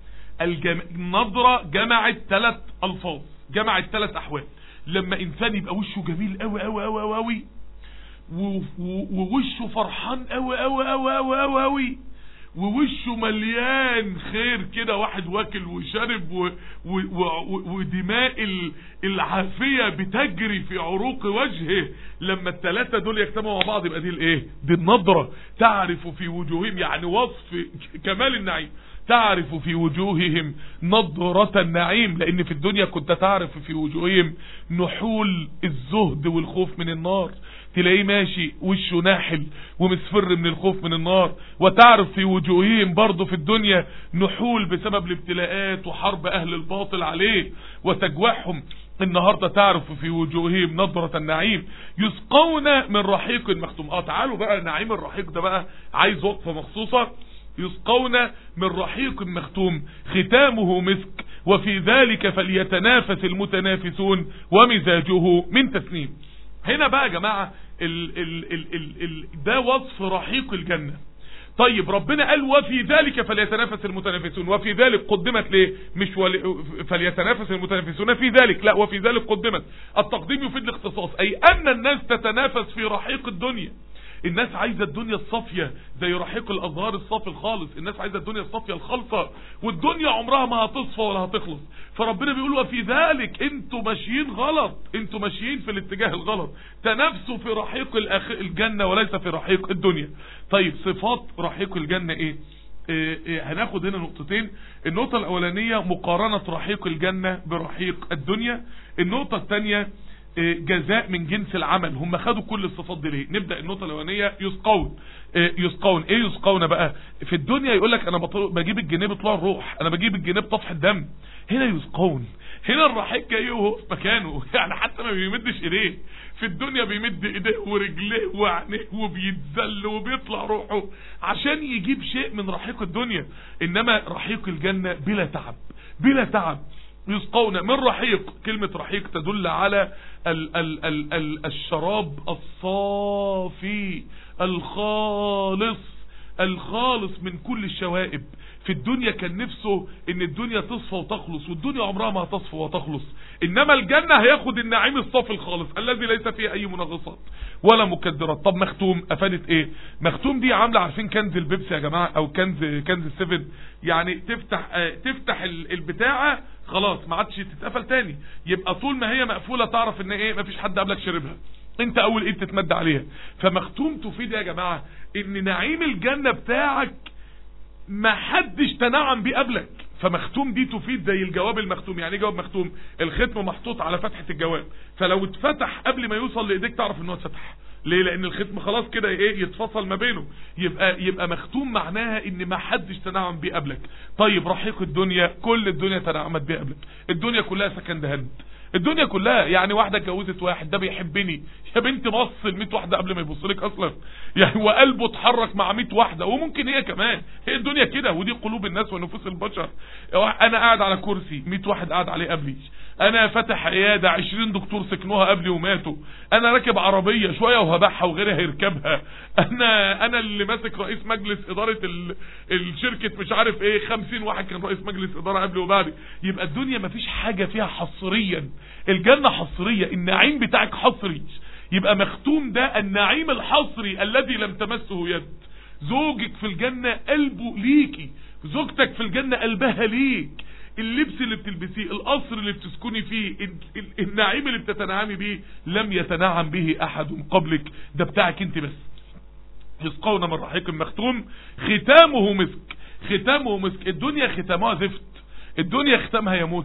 S1: النظرة جمعت 3 الفاظ، جمعت 3 احوال. لما انسان يبقى وشه جميل قوي قوي قوي قوي، ووشه فرحان قوي قوي قوي قوي قوي، ووشه مليان خير كده، واحد واكل وشرب ودماء العافية بتجري في عروق وجهه. لما ال3 دول يجتمعوا مع بعض يبقى دي الايه؟ دي النضرة. تعرف في وجوههم، يعني وصف كمال النعيم. تعرف في وجوههم نضرة النعيم، لان في الدنيا كنت تعرف في وجوههم نحول الزهد والخوف من النار. تلاقيه ماشي وشه ناحل ومسفر من الخوف من النار. وتعرف في وجوههم برضه في الدنيا نحول بسبب الابتلاءات وحرب اهل الباطل عليه وتجوعهم. النهاردة تعرف في وجوههم نضرة النعيم، يسقون من رحيق مختوم. تعالوا بقى النعيم الرحيق ده بقى عايز وقفة مخصوصة. يسقون من رحيق مختوم ختامه مسك وفي ذلك فليتنافس المتنافسون ومزاجه من تسنيم. هنا بقى يا جماعة ده وصف رحيق الجنة. طيب ربنا قال وفي ذلك فليتنافس المتنافسون، وفي ذلك قدمت ليه؟ مش فليتنافس المتنافسون في ذلك، لا، وفي ذلك قدمت. التقديم يفيد الاختصاص، اي ان الناس تتنافس في رحيق الدنيا. الناس عايزة الدنيا الصافية زي رحيق الازهار الصافي الخالص. الناس عايزة الدنيا الصافية الخالصة، والدنيا عمرها ما هتصفى ولا هتخلص. فربنا بيقول وفي ذلك انتوا ماشيين غلط، انتوا ماشيين في الاتجاه الغلط. تنافسوا في رحيق الجنة وليس في رحيق الدنيا. طيب صفات رحيق الجنة ايه؟ هناخد هنا نقطتين. النقطة الاولانية مقارنة رحيق الجنة برحيق الدنيا. النقطة الثانية جزاء من جنس العمل. هم خدوا كل الصفات دي ليه؟ نبدأ النقطة الاولانية. يسقون. يسقون ايه؟ يسقون بقى في الدنيا يقول لك انا بجيب الجنيه بطلوع الروح، انا بجيب الجنيه بطفح الدم. هنا يسقون، هنا الرحيق جاي وهو في مكانه، يعني حتى ما بيمدش ايديه. في الدنيا بيمد ايديه ورجليه وعينيه وبيتذل وبيطلع روحه عشان يجيب شيء من رحيق الدنيا. انما رحيق الجنة بلا تعب، بلا تعب. يسقون من رحيق. كلمة رحيق تدل على الشراب الصافي الخالص، الخالص من كل الشوائب. في الدنيا كان نفسه ان الدنيا تصفى وتخلص، والدنيا عمرها ما هتصفى وتخلص. انما الجنة هياخد النعيم الصافي الخالص الذي ليس فيه اي منغصات ولا مكدرات. طب مختوم افادت ايه؟ مختوم دي عامله، عارفين كنز البيبسي يا جماعه او كنز السيفن؟ يعني تفتح البتاعه خلاص ما عادش تتقفل تاني، يبقى طول ما هي مقفوله تعرف ان ايه؟ مفيش حد قبلك شربها، انت اول ايد تتمد عليها. فمختوم تفيد يا جماعه ان نعيم الجنه بتاعك ما حدش تنعم بيه قبلك. فمختوم دي تفيد زي الجواب المختوم. يعني ايه جواب مختوم؟ الختم محطوط على فتحة الجواب، فلو اتفتح قبل ما يوصل لايديك تعرف انه اتفتح. ليه؟ لان الختم خلاص كده ايه؟ يتفصل ما بينه. يبقى مختوم معناها ان ما حدش تنعم بيه قبلك. طيب رحيق الدنيا، كل الدنيا تنعمت بيه قبلك. الدنيا كلها سكند هاند، الدنيا كلها. يعني واحدة اتجوزت واحد ده بيحبني، يا بنت بص ل100 واحدة قبل ما يبص لك اصلا، يعني وقلبه اتحرك مع 100 واحدة، وممكن هي كمان. هي الدنيا كده، ودي قلوب الناس ونفوس البشر. انا قاعد على كرسي 100 واحد قاعد عليه قبلي، انا فاتح عيادة 20 دكتور سكنوها قبلي وماتوا، انا راكب عربية شوية وهبيعها وغيرها هيركبها، انا اللي ماسك رئيس مجلس ادارة الشركة مش عارف ايه، 50 واحد كان رئيس مجلس ادارة قبلي وبعدي. يبقى الدنيا مفيش حاجة فيها حصريا، الجنة حصرية، النعيم بتاعك حصري. يبقى مختوم ده النعيم الحصري الذي لم تمسه يد. زوجك في الجنة قلبه ليكي، زوجتك في الجنة قلبها ليك، اللبس اللي بتلبسيه، القصر اللي بتسكني فيه، النعيم اللي بتتنعمي بيه لم يتنعم به احد قبلك، ده بتاعك انت بس. يسقون من رحيق مختوم ختامه مسك. ختامه مسك. الدنيا ختامها زفت، الدنيا ختامها يموت،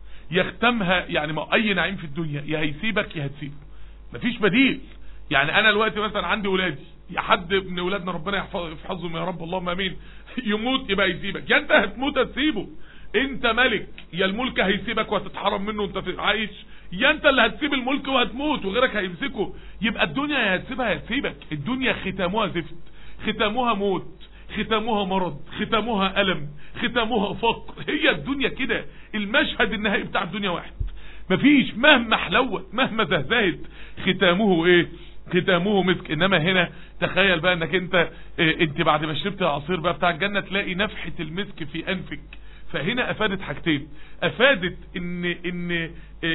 S1: يختمها يعني ما اي نعيم في الدنيا يا هيسيبك يا هتسيبه، مفيش بديل. يعني انا دلوقتي مثلا عندي ولادي، يا حد من ولادنا ربنا يحفظهم يا رب اللهم امين، يموت يبقى يسيبك، يا انت هتموت هتسيبه، انت ملك، يا الملك هيسيبك وهتتحرم منه وانت عايش، يا انت اللي هتسيب الملك وهتموت وغيرك هيمسكه. يبقى الدنيا يا هتسيبها يا هتسيبك. الدنيا ختامها زفت، ختامها موت، ختامها مرض، ختامها ألم، ختامها فقر. هي الدنيا كده، المشهد النهائي بتاع الدنيا واحد، مفيش مهما حلوت مهما زهزهت ختامه ايه؟ ختامه مسك. انما هنا تخيل بقى انك انت بعد ما شربت العصير بقى بتاع الجنة تلاقي نفحة المسك في انفك. فهنا افادت حاجتين، افادت ان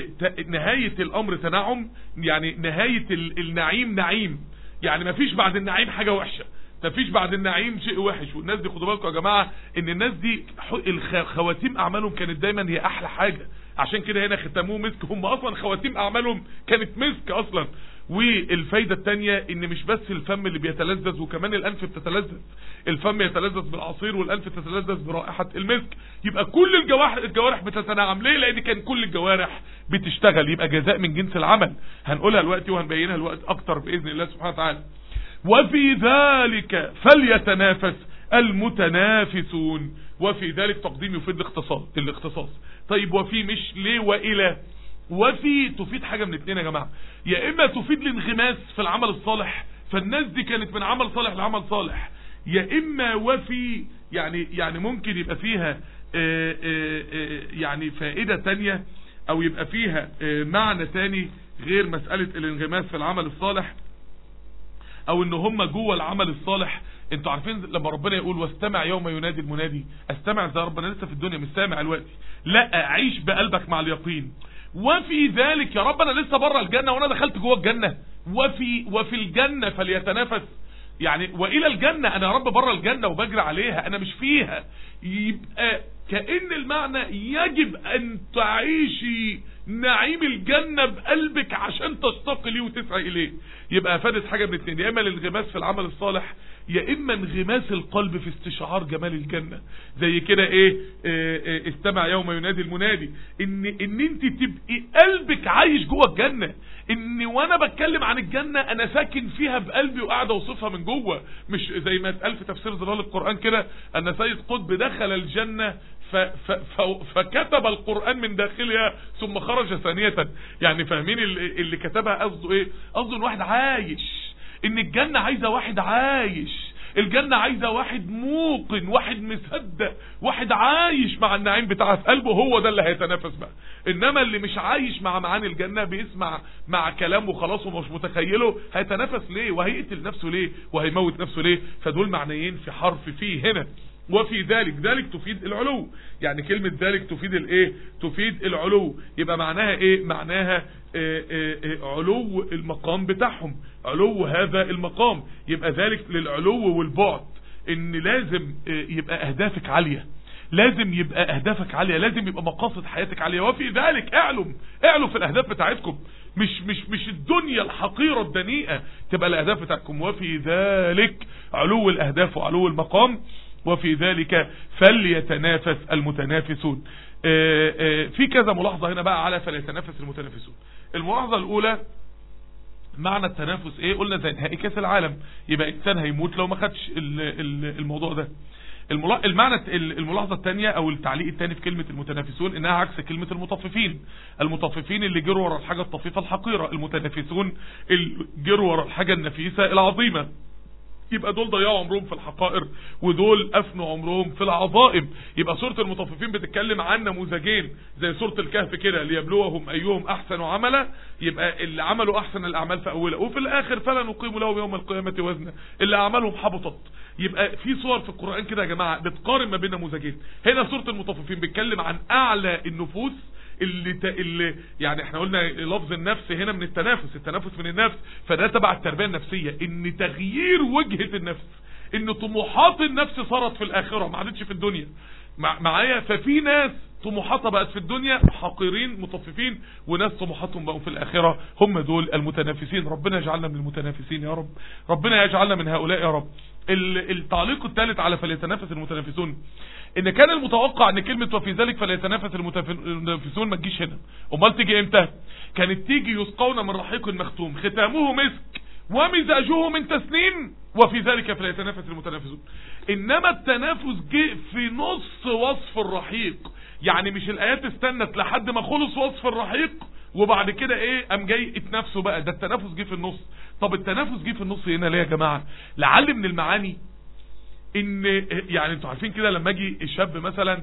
S1: نهاية الامر تنعم، يعني نهاية النعيم نعيم، يعني مفيش بعد النعيم حاجة وحشة، مفيش بعد النعيم شيء وحش. والناس دي خدوا بالكم يا جماعة ان الناس دي خواتيم اعمالهم كانت دايما هي احلى حاجة، عشان كده هنا ختموه مسك. هم اصلا خواتيم اعمالهم كانت مسك اصلا. والفايدة التانية ان مش بس الفم اللي بيتلذذ، وكمان الانف بتتلذذ، الفم يتلذذ بالعصير والانف تتلذذ برائحة المسك. يبقى كل الجوارح بتتنعم. ليه؟ لان كان كل الجوارح بتشتغل. يبقى جزاء من جنس العمل، هنقولها الوقت وهنبينها الوقت اكتر باذن الله سبحانه وتعالى. وفي ذلك فليتنافس المتنافسون. وفي ذلك تقديم يفيد الاختصاص. طيب وفي مش ليه والى؟ وفي تفيد حاجة من اتنين يا جماعة، يا اما تفيد الانغماس في العمل الصالح، فالناس دي كانت من عمل صالح لعمل صالح، يا اما وفي يعني ممكن يبقى فيها يعني فائدة تانية، او يبقى فيها معنى تاني غير مسألة الانغماس في العمل الصالح، او ان هم جوه العمل الصالح. انتوا عارفين لما ربنا يقول واستمع يوم ينادي المنادي، استمع زي ربنا لسه في الدنيا مش سامع الوقت، لا عيش بقلبك مع اليقين. وفي ذلك يا رب انا لسه بره الجنة وانا دخلت جوه الجنة. وفي الجنة فليتنافس، يعني والى الجنة انا يا رب بره الجنة وبجري عليها انا مش فيها. يبقى كأن المعنى يجب ان تعيشي نعيم الجنة بقلبك عشان تشتاق ليه وتسعى اليه. يبقى افادت حاجة من اتنين، يا اما الانغماس في العمل الصالح، يا اما انغماس القلب في استشعار جمال الجنة. زي كده ايه استمع يوم ينادي المنادي، ان انت تبقي قلبك عايش جوه الجنة، ان وانا بتكلم عن الجنة انا ساكن فيها بقلبي وقاعد اوصفها من جوه، مش زي ما اتقال في تفسير ظلال القرآن كده ان سيد قطب دخل الجنة فكتب القرآن من داخلها ثم خرج ثانية. يعني فاهمين اللي كتبها قصده ايه؟ قصده ان واحد عايش، ان الجنة عايزة واحد عايش، الجنة عايزة واحد موقن، واحد مصدق، واحد عايش مع النعيم بتاعها في قلبه، هو ده اللي هيتنافس بقى. انما اللي مش عايش مع معاني الجنة بيسمع مع كلامه خلاص ومش متخيله، هيتنافس ليه وهيقتل نفسه ليه وهيموت نفسه ليه؟ فدول معنيين في حرف فيه هنا. وفي ذلك تفيد العلو، يعني كلمة ذلك تفيد الايه؟ تفيد العلو. يبقى معناها ايه؟ معناها علو المقام بتاعهم، علو هذا المقام. يبقى ذلك للعلو والبعد، ان لازم يبقى اهدافك عالية، لازم يبقى اهدافك عالية، لازم يبقى مقاصد حياتك عالية. وفي ذلك اعلوا في الاهداف بتاعتكم، مش الدنيا الحقيرة الدنيئة تبقى الاهداف بتاعتكم. وفي ذلك علو الاهداف وعلو المقام، وفي ذلك فليتنافس المتنافسون. في كذا ملاحظة هنا بقى على فليتنافس المتنافسون. الملاحظة الاولى، معنى التنافس ايه؟ قلنا زي نهائي كاس العالم، يبقى انسان هيموت لو ما خدش الموضوع ده. الملاحظة الثانية او التعليق الثاني في كلمة المتنافسون انها عكس كلمة المطففين. المطففين اللي جروا ورا الحاجة الطفيفة الحقيرة، المتنافسون اللي جروا ورا الحاجة النفيسة العظيمة. يبقى دول ضيعوا عمرهم في الحقائر ودول افنوا عمرهم في العظائم. يبقى سورة المطففين بتتكلم عن نموذجين زي سورة الكهف كده، ليبلوهم ايهم احسن عملا، يبقى اللي عملوا احسن الاعمال في اولها، وفي الاخر فلا نقيم لهم يوم القيامة وزنا، اللي اعمالهم حبطت. يبقى في صور في القرآن كده يا جماعة بتقارن ما بين نموذجين. هنا سورة المطففين بتتكلم عن اعلى النفوس اللي يعني احنا قلنا لفظ النفس هنا من التنافس من النفس، فده تبع التربية النفسية، ان تغيير وجهة النفس، ان طموحات النفس صارت في الاخرة ما عادتش في الدنيا معايا. ففي ناس طموحاتها بقت في الدنيا حقيرين مطففين، وناس طموحاتهم بقوا في الاخرة هم دول المتنافسين. ربنا يجعلنا من المتنافسين يا رب، ربنا يجعلنا من هؤلاء يا رب. التعليق الثالث على فليتنافس المتنافسون، ان كان المتوقع ان كلمة وفي ذلك فليتنافس المتنافسون ما تجيش هنا، امال تيجي امتى؟ كانت تيجي يسقون من رحيق مختوم ختامه مسك ومزاجه من تسنيم وفي ذلك فليتنافس المتنافسون. انما التنافس جه في نص وصف الرحيق، يعني مش الايات استنت لحد ما خلص وصف الرحيق وبعد كده ايه قام جاي اتنافسوا بقى، ده التنافس جه في النص. طب التنافس جه في النص هنا ليه يا جماعة؟ لعل من المعاني ان يعني انتوا عارفين كده لما اجي الشاب مثلا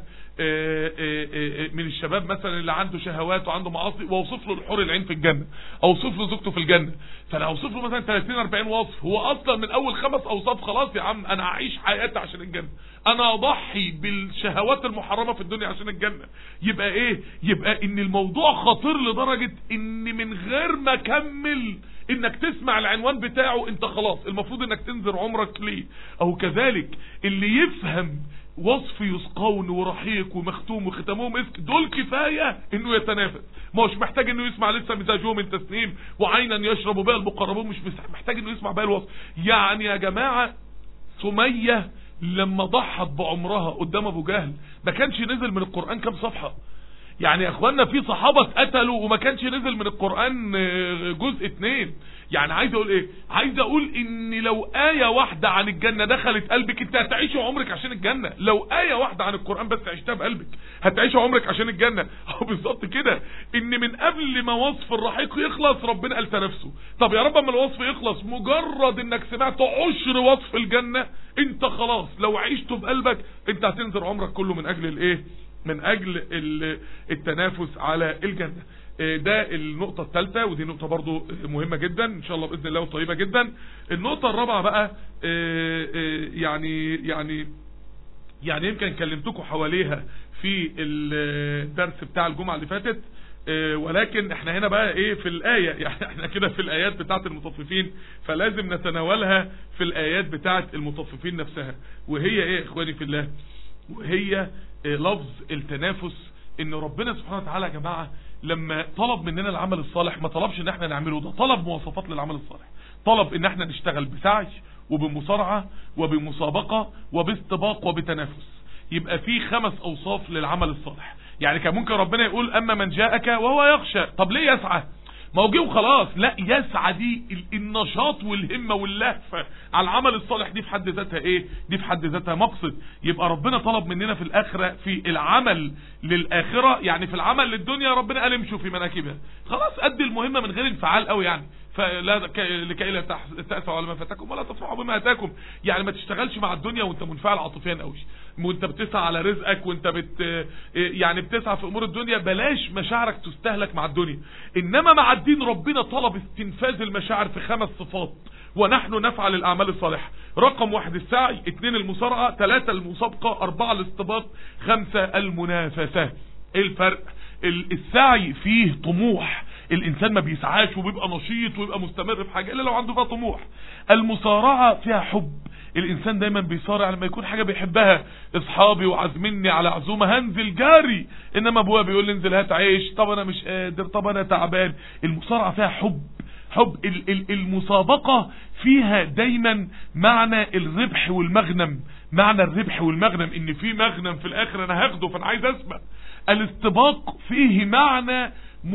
S1: من الشباب مثلا اللي عنده شهوات وعنده معاصي واوصف له الحور العين في الجنة، اوصف له زوجته في الجنة، فانا اوصف له مثلا 30 40 وصف، هو اصلا من اول 5 اوصاف خلاص يا عم انا هعيش حياتي عشان الجنة، انا اضحي بالشهوات المحرمة في الدنيا عشان الجنة. يبقى ايه؟ يبقى ان الموضوع خطير لدرجة ان من غير ما اكمل انك تسمع العنوان بتاعه انت خلاص المفروض انك تنذر عمرك ليه. او كذلك اللي يفهم وصف يسقون ورحيق ومختوم وختامه مسك دول كفاية انه يتنافس، ما هوش محتاج انه يسمع لسه مزاجه من تسنيم وعينا يشرب بها المقربون، مش محتاج انه يسمع بها الوصف. يعني يا جماعة سمية لما ضحت بعمرها قدام ابو جهل ما كانش نزل من القرآن كام صفحة؟ يعني يا اخوانا في صحابة اتقتلوا وما كانش نزل من القرآن جزء 2. يعني عايز اقول ايه؟ عايز اقول ان لو آية واحدة عن الجنة دخلت قلبك انت هتعيش عمرك عشان الجنة. لو آية واحدة عن القرآن بس عشتها بقلبك هتعيش عمرك عشان الجنة. او بالظبط كده ان من قبل ما وصف الرحيق يخلص ربنا قال تنافسه. طب يا رب اما الوصف يخلص مجرد انك سمعت عشر وصف الجنة انت خلاص لو عيشته بقلبك انت هتنذر عمرك كله من اجل الايه؟ من اجل التنافس على الجنة. ده النقطة الثالثة، ودي نقطة برضو مهمة جدا ان شاء الله بإذن الله وطيبة جدا. النقطة الرابعة بقى يعني يمكن كلمتكم حواليها في الدرس بتاع الجمعة اللي فاتت، ولكن احنا هنا بقى ايه في الآية، يعني احنا كده في الآيات بتاعت المطففين فلازم نتناولها في الآيات بتاعت المطففين نفسها. وهي ايه اخواني في الله؟ وهي لفظ التنافس. ان ربنا سبحانه وتعالى يا جماعة لما طلب مننا العمل الصالح ما طلبش ان احنا نعمله، ده طلب مواصفات للعمل الصالح، طلب ان احنا نشتغل بسعي وبمصارعة وبمسابقة وباستباق وبتنافس. يبقى في 5 اوصاف للعمل الصالح. يعني كان ممكن ربنا يقول اما من جاءك وهو يخشى، طب ليه يسعى؟ ما هو جه وخلاص. لا، يسعى دي النشاط والهمة واللهفة على العمل الصالح، دي في حد ذاتها ايه؟ دي في حد ذاتها مقصد. يبقى ربنا طلب مننا في الاخرة في العمل للاخرة، يعني في العمل للدنيا ربنا قال امشوا في مناكبها، خلاص ادي المهمة من غير انفعال قوي يعني. فلا لكي لا تأسوا على ما فاتكم ولا تفرحوا بما اتاكم. يعني ما تشتغلش مع الدنيا وانت منفعل عاطفيا قوي، وانت بتسعى على رزقك، وانت يعني بتسعى في امور الدنيا. بلاش مشاعرك تستهلك مع الدنيا. انما مع الدين ربنا طلب استنفاذ المشاعر في 5 صفات، ونحن نفعل الاعمال الصالحة. رقم 1 السعي، 2 المصارعة، 3 المسابقة، 4 الاستباق، 5 المنافسة. ايه الفرق؟ السعي فيه طموح، الانسان ما بيسعاش وبيبقى نشيط ويبقى مستمر في حاجة الا لو عنده فيها طموح. المصارعة فيها حب، الانسان دايما بيصارع لما يكون حاجة بيحبها. اصحابي وعزمني على عزومة هنزل جاري، انما ابويا بيقول لي انزل هات عيش، طب انا مش قادر، طب انا تعبان. المصارعة فيها حب. المسابقة فيها دايما معنى الربح والمغنم، معنى الربح والمغنم، ان في مغنم في الاخر انا هاخده فانا عايز اسبق. الاستباق فيه معنى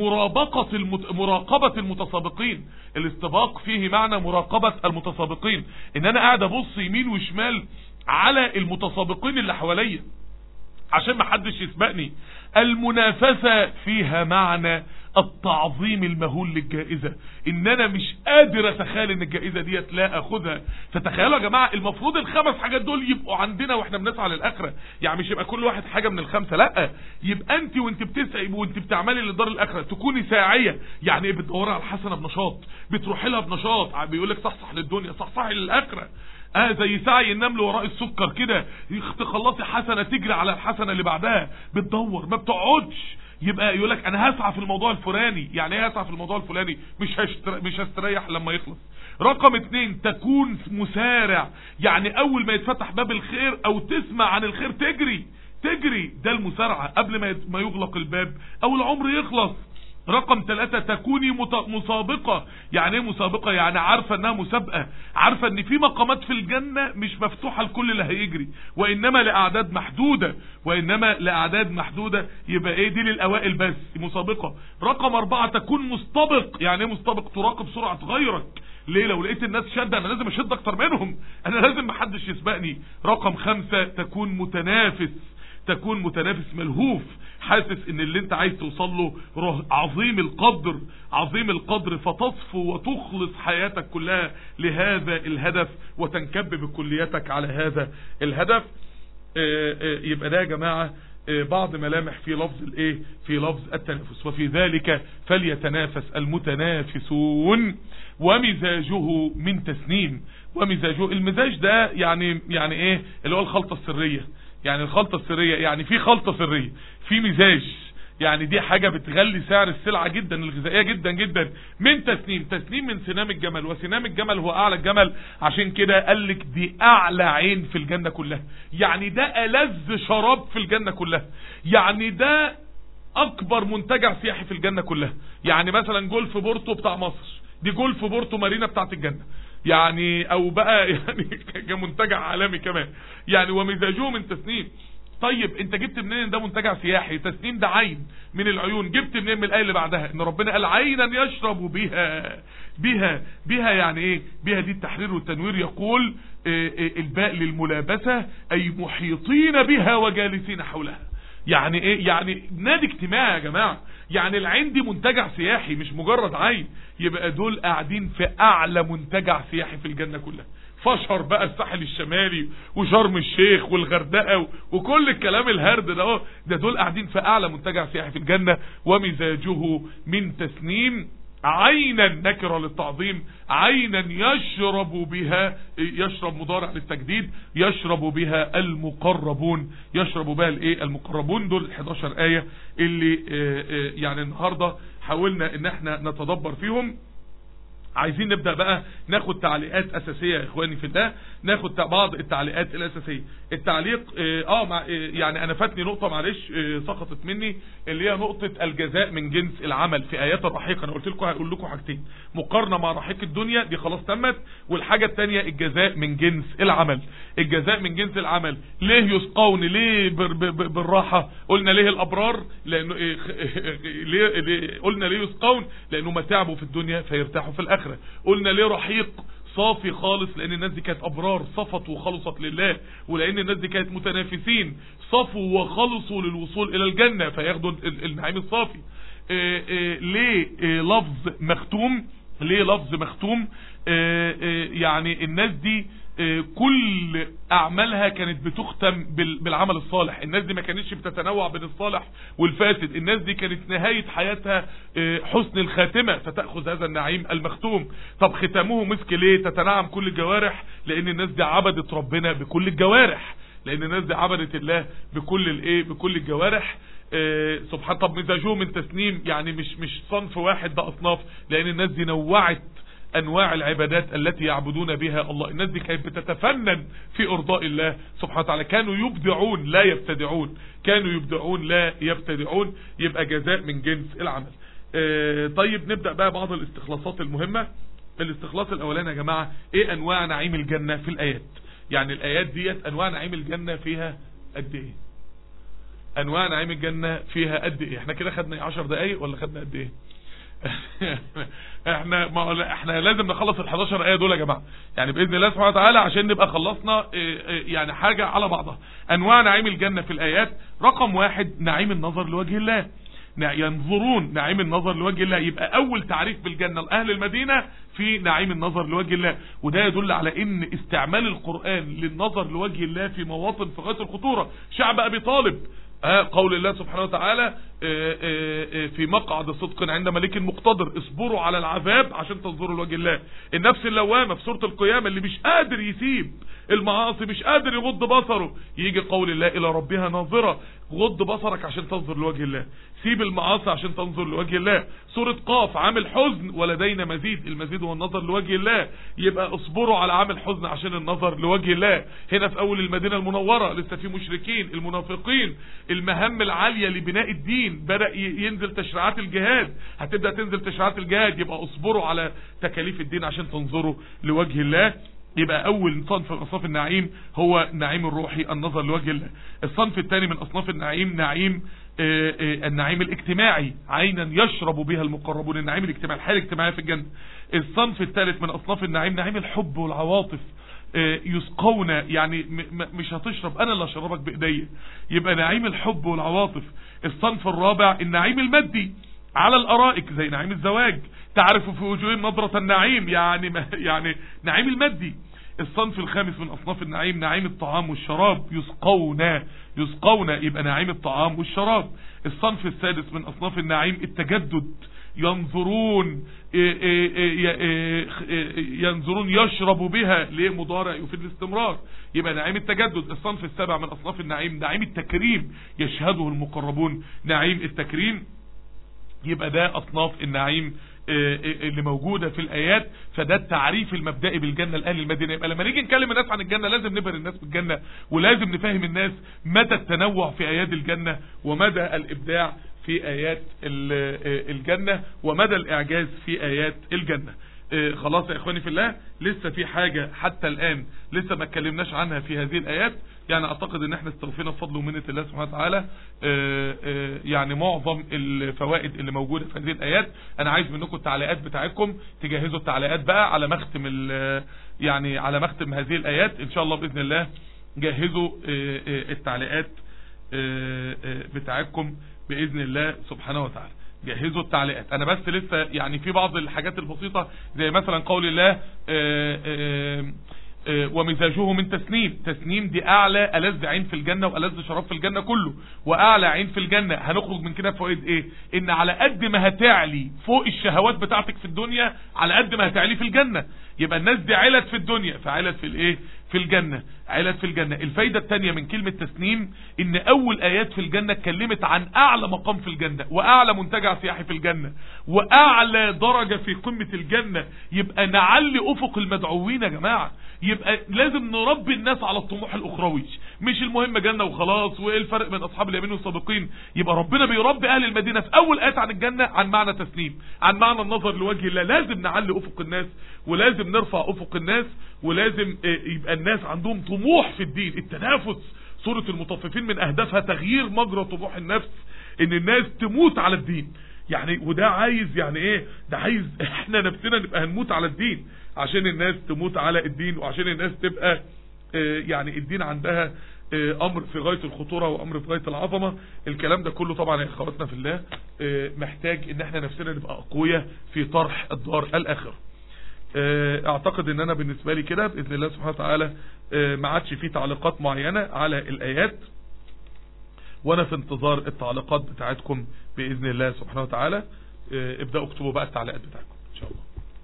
S1: مراقبة المتسابقين. الاستباق فيه معنى مراقبة المتسابقين، ان انا قاعد ابص يمين وشمال على المتسابقين اللي حواليا عشان ما حدش يسبقني. المنافسة فيها معنى التعظيم المهول للجائزة، ان انا مش قادر اتخيل ان الجائزة ديت لا اخذها. فتخيلوا يا جماعة، المفروض ال5 حاجات دول يبقوا عندنا واحنا بنسعى للاخرة. يعني مش يبقى كل واحد حاجة من ال5، لا، يبقى انت وانت بتسعي وانت بتعملي لدار الاخرة تكوني ساعية. يعني ايه؟ بتدوري على الحسنة بنشاط، بتروحي لها بنشاط. بيقولك صحصح للدنيا صحصحي للاخرة. زي سعي النمل وراء السكر كده، تخلصي حسنة تجري على الحسنة اللي بعدها، بتدور ما بتقعدش. يبقى يقولك انا هسعى في الموضوع الفلاني. يعني ايه هسعى في الموضوع الفلاني؟ مش هستريح لما يخلص. رقم 2 تكون مسارع، يعني اول ما يتفتح باب الخير او تسمع عن الخير تجري. ده المسارعة قبل ما يغلق الباب او العمر يخلص. رقم 3 تكوني مسابقة. يعني ايه مسابقة؟ يعني عارفة انها مسابقة، عارفة ان في مقامات في الجنة مش مفتوحة لكل اللي هيجري، وانما لاعداد محدودة. يبقى ايه؟ دي للاوائل بس، مسابقة. رقم 4 تكون مستبق. يعني ايه مستبق؟ تراقب سرعة غيرك. ليه؟ لو لقيت الناس شادة انا لازم اشد اكتر منهم، انا لازم محدش يسبقني. رقم 5 تكون متنافس ملهوف، حاسس ان اللي انت عايز توصل له عظيم القدر فتصفو وتخلص حياتك كلها لهذا الهدف وتنكب بكليتك على هذا الهدف. يبقى ده يا جماعة بعض ملامح في لفظ التنافس. وفي ذلك فليتنافس المتنافسون ومزاجه من تسنيم. المزاج ده يعني ايه؟ اللي هو الخلطة السرية. يعني الخلطة السرية يعني في خلطة سرية، في مزاج. يعني دي حاجة بتغلي سعر السلعة جدا، الغذائية جدا جدا. من تسنيم من سنام الجمل، وسنام الجمل هو اعلى الجمل. عشان كده قالك دي اعلى عين في الجنة كلها، يعني ده ألذ شراب في الجنة كلها، يعني ده اكبر منتجع سياحي في الجنة كلها. يعني مثلا جولف بورتو بتاع مصر، دي جولف بورتو مارينا بتاعت الجنة، يعني او بقى يعني كمنتجع عالمي كمان. يعني ومزاجه من تسنيم. طيب انت جبت منين ده منتجع سياحي؟ تسنيم ده عين من العيون. جبت منين؟ من الآية اللي بعدها ان ربنا قال عينا يشرب بها يعني ايه؟ بها دي التحرير والتنوير. يقول الباء للملابسة، اي محيطين بها وجالسين حولها. يعني ايه؟ يعني نادي اجتماعي يا جماعة. يعني العين دي منتجع سياحي مش مجرد عين. يبقى دول قاعدين في اعلى منتجع سياحي في الجنة كلها. فشر بقى الساحل الشمالي وشرم الشيخ والغردقة وكل الكلام الهرد ده دول قاعدين في اعلى منتجع سياحي في الجنة. ومزاجه من تسنيم، عينا نكرة للتعظيم، عينا يشرب بها، يشرب مضارع للتجديد، يشرب بها المقربون. يشرب بها المقربون. دول 11 آية اللي يعني النهاردة حاولنا ان احنا نتدبر فيهم. عايزين نبدأ بقى ناخد تعليقات اساسية يا اخواني في الله. ناخد بعض التعليقات الاساسية. التعليق يعني انا فاتني نقطة معلش سقطت مني، اللي هي نقطة الجزاء من جنس العمل في ايات الرحيق. انا قلت لكم هقول لكم حاجتين، مقارنة مع رحيق الدنيا دي خلاص تمت، والحاجة التانية الجزاء من جنس العمل. الجزاء من جنس العمل ليه يسقون؟ ليه بالراحة قلنا ليه الابرار؟ لانه ليه قلنا ليه يسقون؟ لانه ما تعبوا في الدنيا فيرتاحوا في الاخرة. قلنا ليه رحيق صافي خالص؟ لان الناس دي كانت ابرار صفت وخلصت لله، ولان الناس دي كانت متنافسين صفوا وخلصوا للوصول الى الجنة فياخدوا النعيم الصافي. ليه لفظ مختوم؟ ليه لفظ مختوم؟ يعني الناس دي كل اعمالها كانت بتختم بالعمل الصالح. الناس دي ما كانتش بتتنوع بين الصالح والفاسد. الناس دي كانت نهاية حياتها حسن الخاتمة فتأخذ هذا النعيم المختوم. طب ختامه مسك ليه؟ تتنعم كل الجوارح، لان الناس دي عبدت ربنا بكل الجوارح، لان الناس دي عبدت الله بكل الجوارح. سبحان. طب مزاجوه من تسنيم، يعني مش صنف واحد، ده اصناف، لان الناس دي نوعت انواع العبادات التي يعبدون بها الله. الناس دي كانت بتتفنن في ارضاء الله سبحانه وتعالى، كانوا يبدعون لا يبتدعون، كانوا يبدعون لا يبتدعون. يبقى جزاء من جنس العمل. طيب نبدأ بقى بعض الاستخلاصات المهمة. الاستخلاص الاولاني يا جماعة، ايه انواع نعيم الجنة في الايات؟ يعني الايات ديت انواع نعيم الجنة فيها قد ايه؟ انواع نعيم الجنة فيها قد ايه؟ احنا كده خدنا 10 دقايق ولا خدنا قد ايه؟ احنا لازم نخلص ال 11 ايه دول يا جماعه، يعني باذن الله سبحانه وتعالى عشان نبقى خلصنا يعني حاجه على بعضها. انواع نعيم الجنه في الايات، رقم 1 نعيم النظر لوجه الله. ينظرون، نعيم النظر لوجه الله. يبقى اول تعريف بالجنه لاهل المدينه في نعيم النظر لوجه الله، وده يدل على ان استعمال القران للنظر لوجه الله في مواطن في غايه الخطوره. شعب ابي طالب قول الله سبحانه وتعالى في مقعد صدق عند ملك مقتدر، اصبروا على العذاب عشان تنظروا لوجه الله. النفس اللوامة في سورة القيامة اللي مش قادر يسيب المعاصي، مش قادر يغض بصره، يجي قول الله الى ربها ناظرة، غض بصرك عشان تنظر لوجه الله، سيب المعاصي عشان تنظر لوجه الله. سورة قاف عامل حزن ولدينا مزيد، المزيد هو النظر لوجه الله، يبقى اصبروا على عامل حزن عشان النظر لوجه الله. هنا في اول المدينة المنورة لسه في مشركين المنافقين، المهام العالية لبناء الدين، بدأ ينزل تشريعات الجهاد، هتبدأ تنزل تشريعات الجهاد، يبقى اصبروا على تكاليف الدين عشان تنظروا لوجه الله. يبقى اول صنف من اصناف النعيم هو النعيم الروحي، النظر لوجه الله. الصنف الثاني من اصناف النعيم نعيم النعيم الاجتماعي، عينا يشرب بها المقربون، النعيم الاجتماعي، الحياة الاجتماعية في الجنة. الصنف الثالث من اصناف النعيم نعيم الحب والعواطف، يسقون، يعني مش هتشرب، انا اللي هشربك بايديا، يبقى نعيم الحب والعواطف. الصنف الرابع النعيم المادي على الارائك زي نعيم الزواج، تعرف في وجوههم نظرة النعيم، يعني نعيم المادي. الصنف الخامس من اصناف النعيم نعيم الطعام والشراب، يسقون يبقى نعيم الطعام والشراب. الصنف السادس من اصناف النعيم التجدد، ينظرون يشرب بها، ليه مضارع يفيد الاستمرار، يبقى نعيم التجدد. الصنف السابع من اصناف النعيم نعيم التكريم، يشهده المقربون، نعيم التكريم. يبقى ده اصناف النعيم اللي موجودة في الآيات. فده التعريف المبدئي بالجنة لأهل المدينة. يبقى لما نيجي نكلم الناس عن الجنة لازم نبهر الناس بالجنة، ولازم نفهم الناس مدى التنوع في آيات الجنة، ومدى الإبداع في آيات الجنة، ومدى الإعجاز في آيات الجنة. خلاص يا إخواني في الله، لسه في حاجة حتى الآن لسه ما اتكلمناش عنها في هذه الآيات، يعني اعتقد ان احنا استوفينا بفضل ومنة الله سبحانه وتعالى يعني معظم الفوائد اللي موجودة في هذه الآيات. انا عايز منكم التعليقات بتاعتكم، تجهزوا التعليقات بقى على مختم يعني على مختم هذه الآيات ان شاء الله بإذن الله. جهزوا التعليقات بتاعتكم بإذن الله سبحانه وتعالى، جهزوا التعليقات. انا بس لسه يعني في بعض الحاجات البسيطة زي مثلا قول الله ومزاجه من تسنيم. تسنيم دي اعلى ألذ عين في الجنة والذ شراب في الجنة كله، واعلى عين في الجنة. هنخرج من كده بفوائد ايه؟ ان على قد ما هتعلي فوق الشهوات بتاعتك في الدنيا على قد ما هتعلي في الجنة. يبقى الناس دي علت في الدنيا فعلت في الايه؟ في في الجنة، عائلات في الجنة. الفايدة الثانية من كلمة تسنيم ان اول ايات في الجنة اتكلمت عن اعلى مقام في الجنة، واعلى منتجع سياحي في الجنة، واعلى درجة في قمة الجنة. يبقى نعلي افق المدعوين يا جماعة، يبقى لازم نربي الناس على الطموح الاخروي، مش المهم جنة وخلاص. وايه الفرق بين اصحاب اليمين والسابقين؟ يبقى ربنا بيربي اهل المدينة في اول ايات عن الجنة عن معنى تسنيم، عن معنى النظر لوجه الله. لازم نعلي افق الناس، ولازم نرفع افق الناس، ولازم يبقى الناس عندهم طموح في الدين. التنافس، سورة المطففين من اهدافها تغيير مجرى طموح النفس، ان الناس تموت على الدين. يعني وده عايز يعني ايه؟ ده عايز احنا نفسنا نبقى هنموت على الدين عشان الناس تموت على الدين، وعشان الناس تبقى يعني الدين عندها امر في غاية الخطورة وامر في غاية العظمة. الكلام ده كله طبعا يا اخواتنا في الله محتاج ان احنا نفسنا نبقى اقوياء في طرح الدار الاخرة. اعتقد ان انا بالنسبة لي كده باذن الله سبحانه وتعالى ما عادش فيه تعليقات معينة على الايات، وانا في انتظار التعليقات بتاعتكم باذن الله سبحانه وتعالى. ابدأوا اكتبوا بقى التعليقات بتاعتكم ان شاء الله.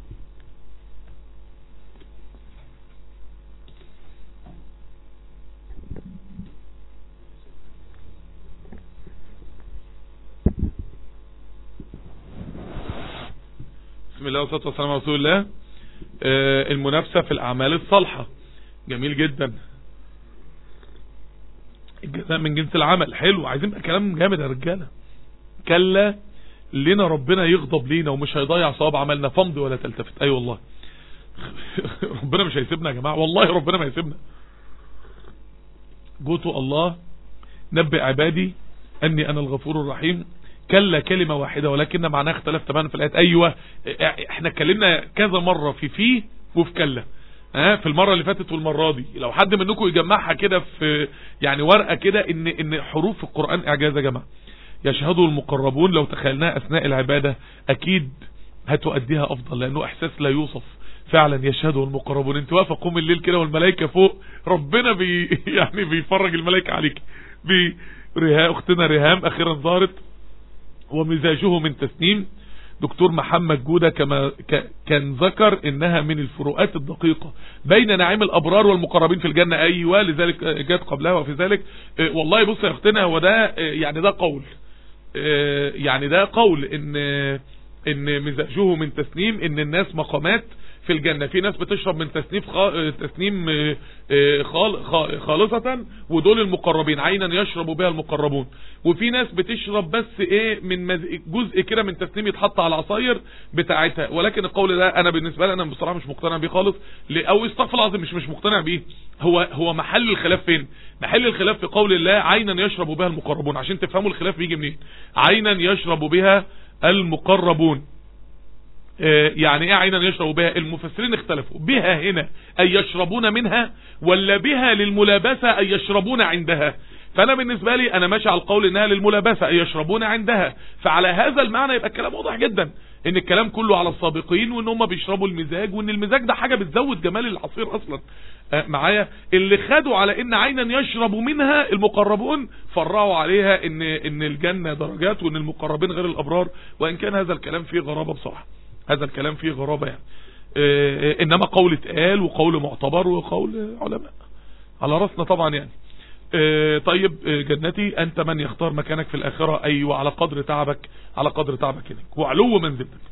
S1: بسم الله والصلاة والسلام على رسول الله. المنافسة في الأعمال الصالحة جميل جدا. الجزاء من جنس العمل حلو. عايزين بقى كلام جامد يا رجالة. كلا لنا ربنا يغضب لينا ومش هيضيع صواب عملنا، فمضي ولا تلتفت. اي والله ربنا مش هيسيبنا يا جماعة، والله ربنا ما هيسيبنا. قوتوا الله نبئ عبادي أني أنا الغفور الرحيم. كلا كلمة واحدة ولكن معناها اختلف تماما في الآيات. أيوة احنا اتكلمنا كذا مرة في وفي كلا، في المرة اللي فاتت والمرة دي. لو حد منكم يجمعها كده في يعني ورقة كده، ان حروف القرآن اعجاز يا جماعة. يشهده المقربون، لو تخيلناها اثناء العبادة اكيد هتؤديها افضل، لانه احساس لا يوصف. فعلا يشهده المقربون، انت واقفه قوم الليل كده والملائكة فوق، ربنا يعني بيفرج الملائكة عليك. اختنا ريهام اخيرا ظهرت. ومزاجه من تسنيم. دكتور محمد جودة كما كان ذكر انها من الفروقات الدقيقة بين نعيم الابرار والمقربين في الجنة. ايوه لذلك جاءت قبلها وفي ذلك. والله بص يا اختنا، هو ده يعني ده قول، يعني ده قول ان مزاجه من تسنيم، ان الناس مقامات في الجنة. في ناس بتشرب من تسنيم خالصة، ودول المقربين عينا يشرب بها المقربون. وفي ناس بتشرب بس من جزء كده من تسنيم يتحط على العصاير بتاعتها. ولكن القول ده انا بالنسبة لي انا بصراحة مش مقتنع بيه خالص، او استغفر الله العظيم مش مقتنع بيه. هو محل الخلاف فين؟ محل الخلاف في قول الله عينا يشرب بها المقربون، عشان تفهموا الخلاف بيجي منين. عينا يشرب بها المقربون يعني ايه عينا يشرب بها؟ المفسرين اختلفوا. بها هنا اي يشربون منها، ولا بها للملابسة اي يشربون عندها؟ فانا بالنسبة لي انا ماشي على القول انها للملابسة اي يشربون عندها. فعلى هذا المعنى يبقى الكلام واضح جدا، ان الكلام كله على السابقين، وان هم بيشربوا المزاج، وان المزاج ده حاجة بتزود جمال العصير اصلا. معايا اللي خدوا على ان عينا يشرب منها المقربون فرعوا عليها ان الجنة درجات، وان المقربين غير الابرار. وان كان هذا الكلام فيه غرابة بصراحة، هذا الكلام فيه غرابة يعني. انما قول اتقال وقول معتبر وقول علماء على رأسنا طبعا يعني. طيب جنتي انت من يختار مكانك في الاخرة. ايوه على قدر تعبك، على قدر تعبك هناك وعلو منزلتك.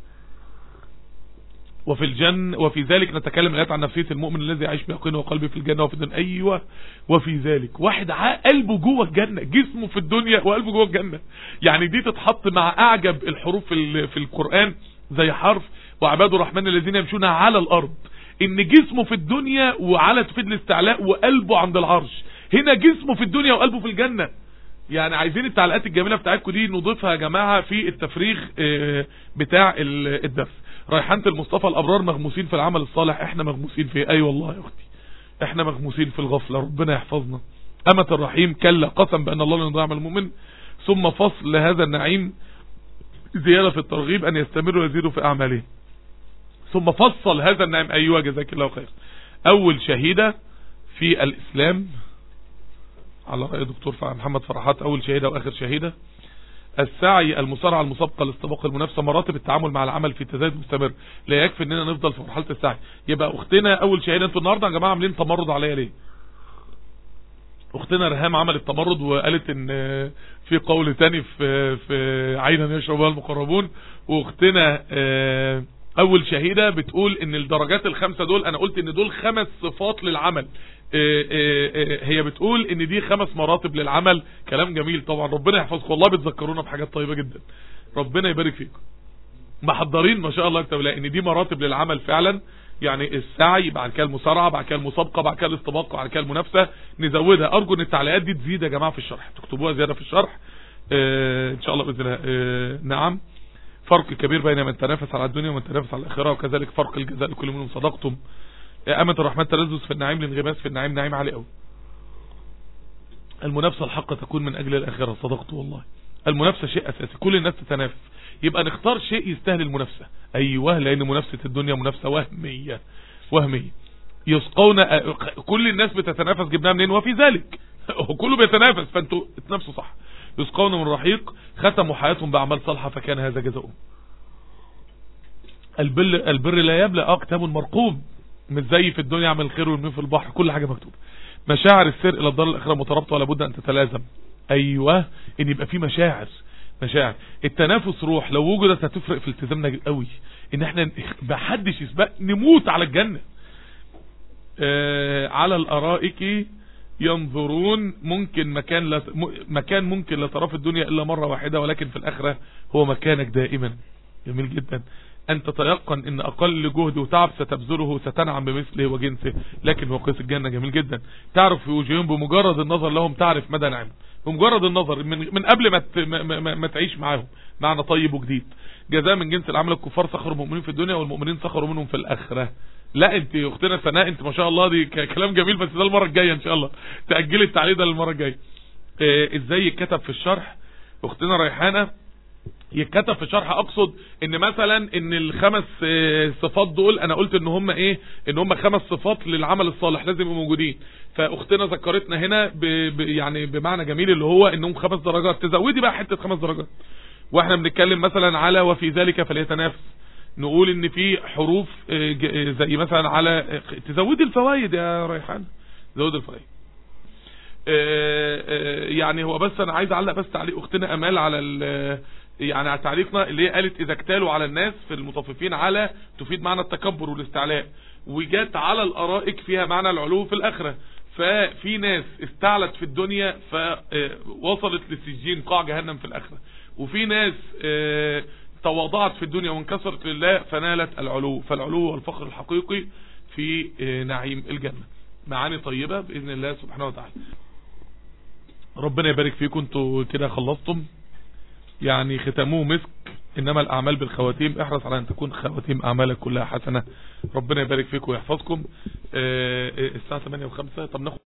S1: وفي وفي ذلك نتكلم الآيات عن نفسية المؤمن الذي يعيش بيقين وقلبه في الجنة وفي الدنيا. ايوه وفي ذلك واحد قلبه جوه الجنة، جسمه في الدنيا وقلبه جوه الجنة. يعني دي تتحط مع اعجب الحروف في القرآن، زي حرف وعباد الرحمن الذين يمشون على الارض. ان جسمه في الدنيا وعلى تفيد الاستعلاء، وقلبه عند العرش. هنا جسمه في الدنيا وقلبه في الجنة. يعني عايزين التعليقات الجميلة بتاعتكم دي نضيفها يا جماعة في التفريغ بتاع الدرس. ريحانة المصطفى الابرار مغموسين في العمل الصالح. احنا مغموسين في اي والله يا اختي، احنا مغموسين في الغفلة، ربنا يحفظنا. أمة الرحيم كلا قسم بأن الله لا يضيع عمل المؤمن. ثم فصل هذا النعيم زيادة في الترغيب أن يستمروا ويزيدوا في أعمالهم. ثم فصل هذا النعيم. أيوة جزاك الله خير. أول شهيدة في الإسلام على رأي دكتور محمد فرحات، أول شهيدة وآخر شهيدة. السعي، المسارعة، المسابقة، الاستباق، المنافسة، مراتب التعامل مع العمل في تزايد مستمر. لا يكفي اننا نفضل في مرحلة السعي. يبقى اختنا اول شهيدة. انتوا النهاردة يا جماعة عاملين تمرد عليا ليه؟ اختنا رهام عملت تمرد وقالت ان في قول تاني في عينا يشربها المقربون. واختنا اول شهيدة بتقول ان الدرجات الخمسة دول، انا قلت ان دول 5 صفات للعمل. هي بتقول ان دي 5 مراتب للعمل. كلام جميل طبعا، ربنا يحفظكم، والله بتذكرونا بحاجات طيبة جدا، ربنا يبارك فيكم. محضرين ما شاء الله كتاب الله ان دي مراتب للعمل فعلا. يعني السعي، بعد كده المسارعة، بعد كده المسابقة، بعد كده الاستباق، بعد كده المنافسة. نزودها. ارجو ان التعليقات دي تزيد يا جماعة في الشرح، تكتبوها زيادة في الشرح ان شاء الله باذن الله. نعم، فرق كبير بين من تنافس على الدنيا ومن تنافس على الاخره، وكذلك فرق الجزاء لكل منهم صدقتم. أمة الرحمن تلذذ في النعيم، الانغماس في النعيم نعيم عالي قوي. المنافسة الحق تكون من اجل الاخره، صدقت والله. المنافسة شيء اساسي، كل الناس تتنافس، يبقى نختار شيء يستاهل المنافسة. ايوه، لان منافسة الدنيا منافسة وهمية. يسقون، كل الناس بتتنافس، جبناها منين؟ وفي ذلك كله بيتنافس، فانتوا اتنافسوا صح. يسقون من رحيق، ختموا حياتهم باعمال صالحة فكان هذا جزاؤهم. البر لا يبلى، كتاب مرقوم، مش زي في الدنيا عمل الخير والمين في البحر، كل حاجة مكتوبة. مشاعر السير الى الدار الاخره مترابطه ولا بد ان تتلازم. ايوه، ان يبقى في مشاعر. التنافس روح، لو وجدت هتفرق في التزامنا قوي، ان احنا محدش يسبق، نموت على الجنة. على الارائك ينظرون، مكان ممكن لا تراه في الدنيا الا مرة واحدة، ولكن في الاخرة هو مكانك دائما. جميل جدا. أن تتيقن ان اقل جهد وتعب ستبذله ستنعم بمثله وجنسه، لكن هو قيس الجنة. جميل جدا. تعرف في وجوههم بمجرد النظر لهم تعرف مدى نعم، بمجرد النظر، من قبل ما تعيش معاهم. معنى طيب وجديد. جزاء من جنس العمل. الكفار سخروا المؤمنين في الدنيا والمؤمنين سخروا منهم في الاخره. لا انت اختنا سناء، انت ما شاء الله دي كلام جميل، بس ده المره الجايه ان شاء الله، تاجلي التعليق ده للمره الجايه. ازاي يتكتب في الشرح؟ اختنا ريحانه، يتكتب في الشرح اقصد ان مثلا ان ال5 صفات دول انا قلت ان هم ايه، ان هم 5 صفات للعمل الصالح لازم يبقوا موجودين. فاختنا ذكرتنا هنا يعني بمعنى جميل اللي هو انهم 5 درجات، تزودي بقى حته 5 درجات. واحنا بنتكلم مثلا على وفي ذلك فليتنافس، نقول ان في حروف زي مثلا على، تزودي الفوائد يا ريحان، زود الفوائد. يعني هو بس انا عايز اعلق بس تعليق اختنا امال على يعني على تعليقنا اللي هي قالت اذا اكتالوا على الناس في المطففين، على تفيد معنى التكبر والاستعلاء، وجات على الارائك فيها معنى العلو في الاخره. ففي ناس استعلت في الدنيا فوصلت للسجين قاع جهنم في الاخره، وفي ناس تواضعت في الدنيا وانكسرت لله فنالت العلو. فالعلو والفخر الحقيقي في نعيم الجنة. معاني طيبة بإذن الله سبحانه وتعالى. ربنا يبارك فيكم، انتوا كده خلصتم، يعني ختموه مسك، انما الاعمال بالخواتيم. احرص على ان تكون خواتيم اعمالك كلها حسنة. ربنا يبارك فيكم ويحفظكم. الساعة 8:05. طب ناخد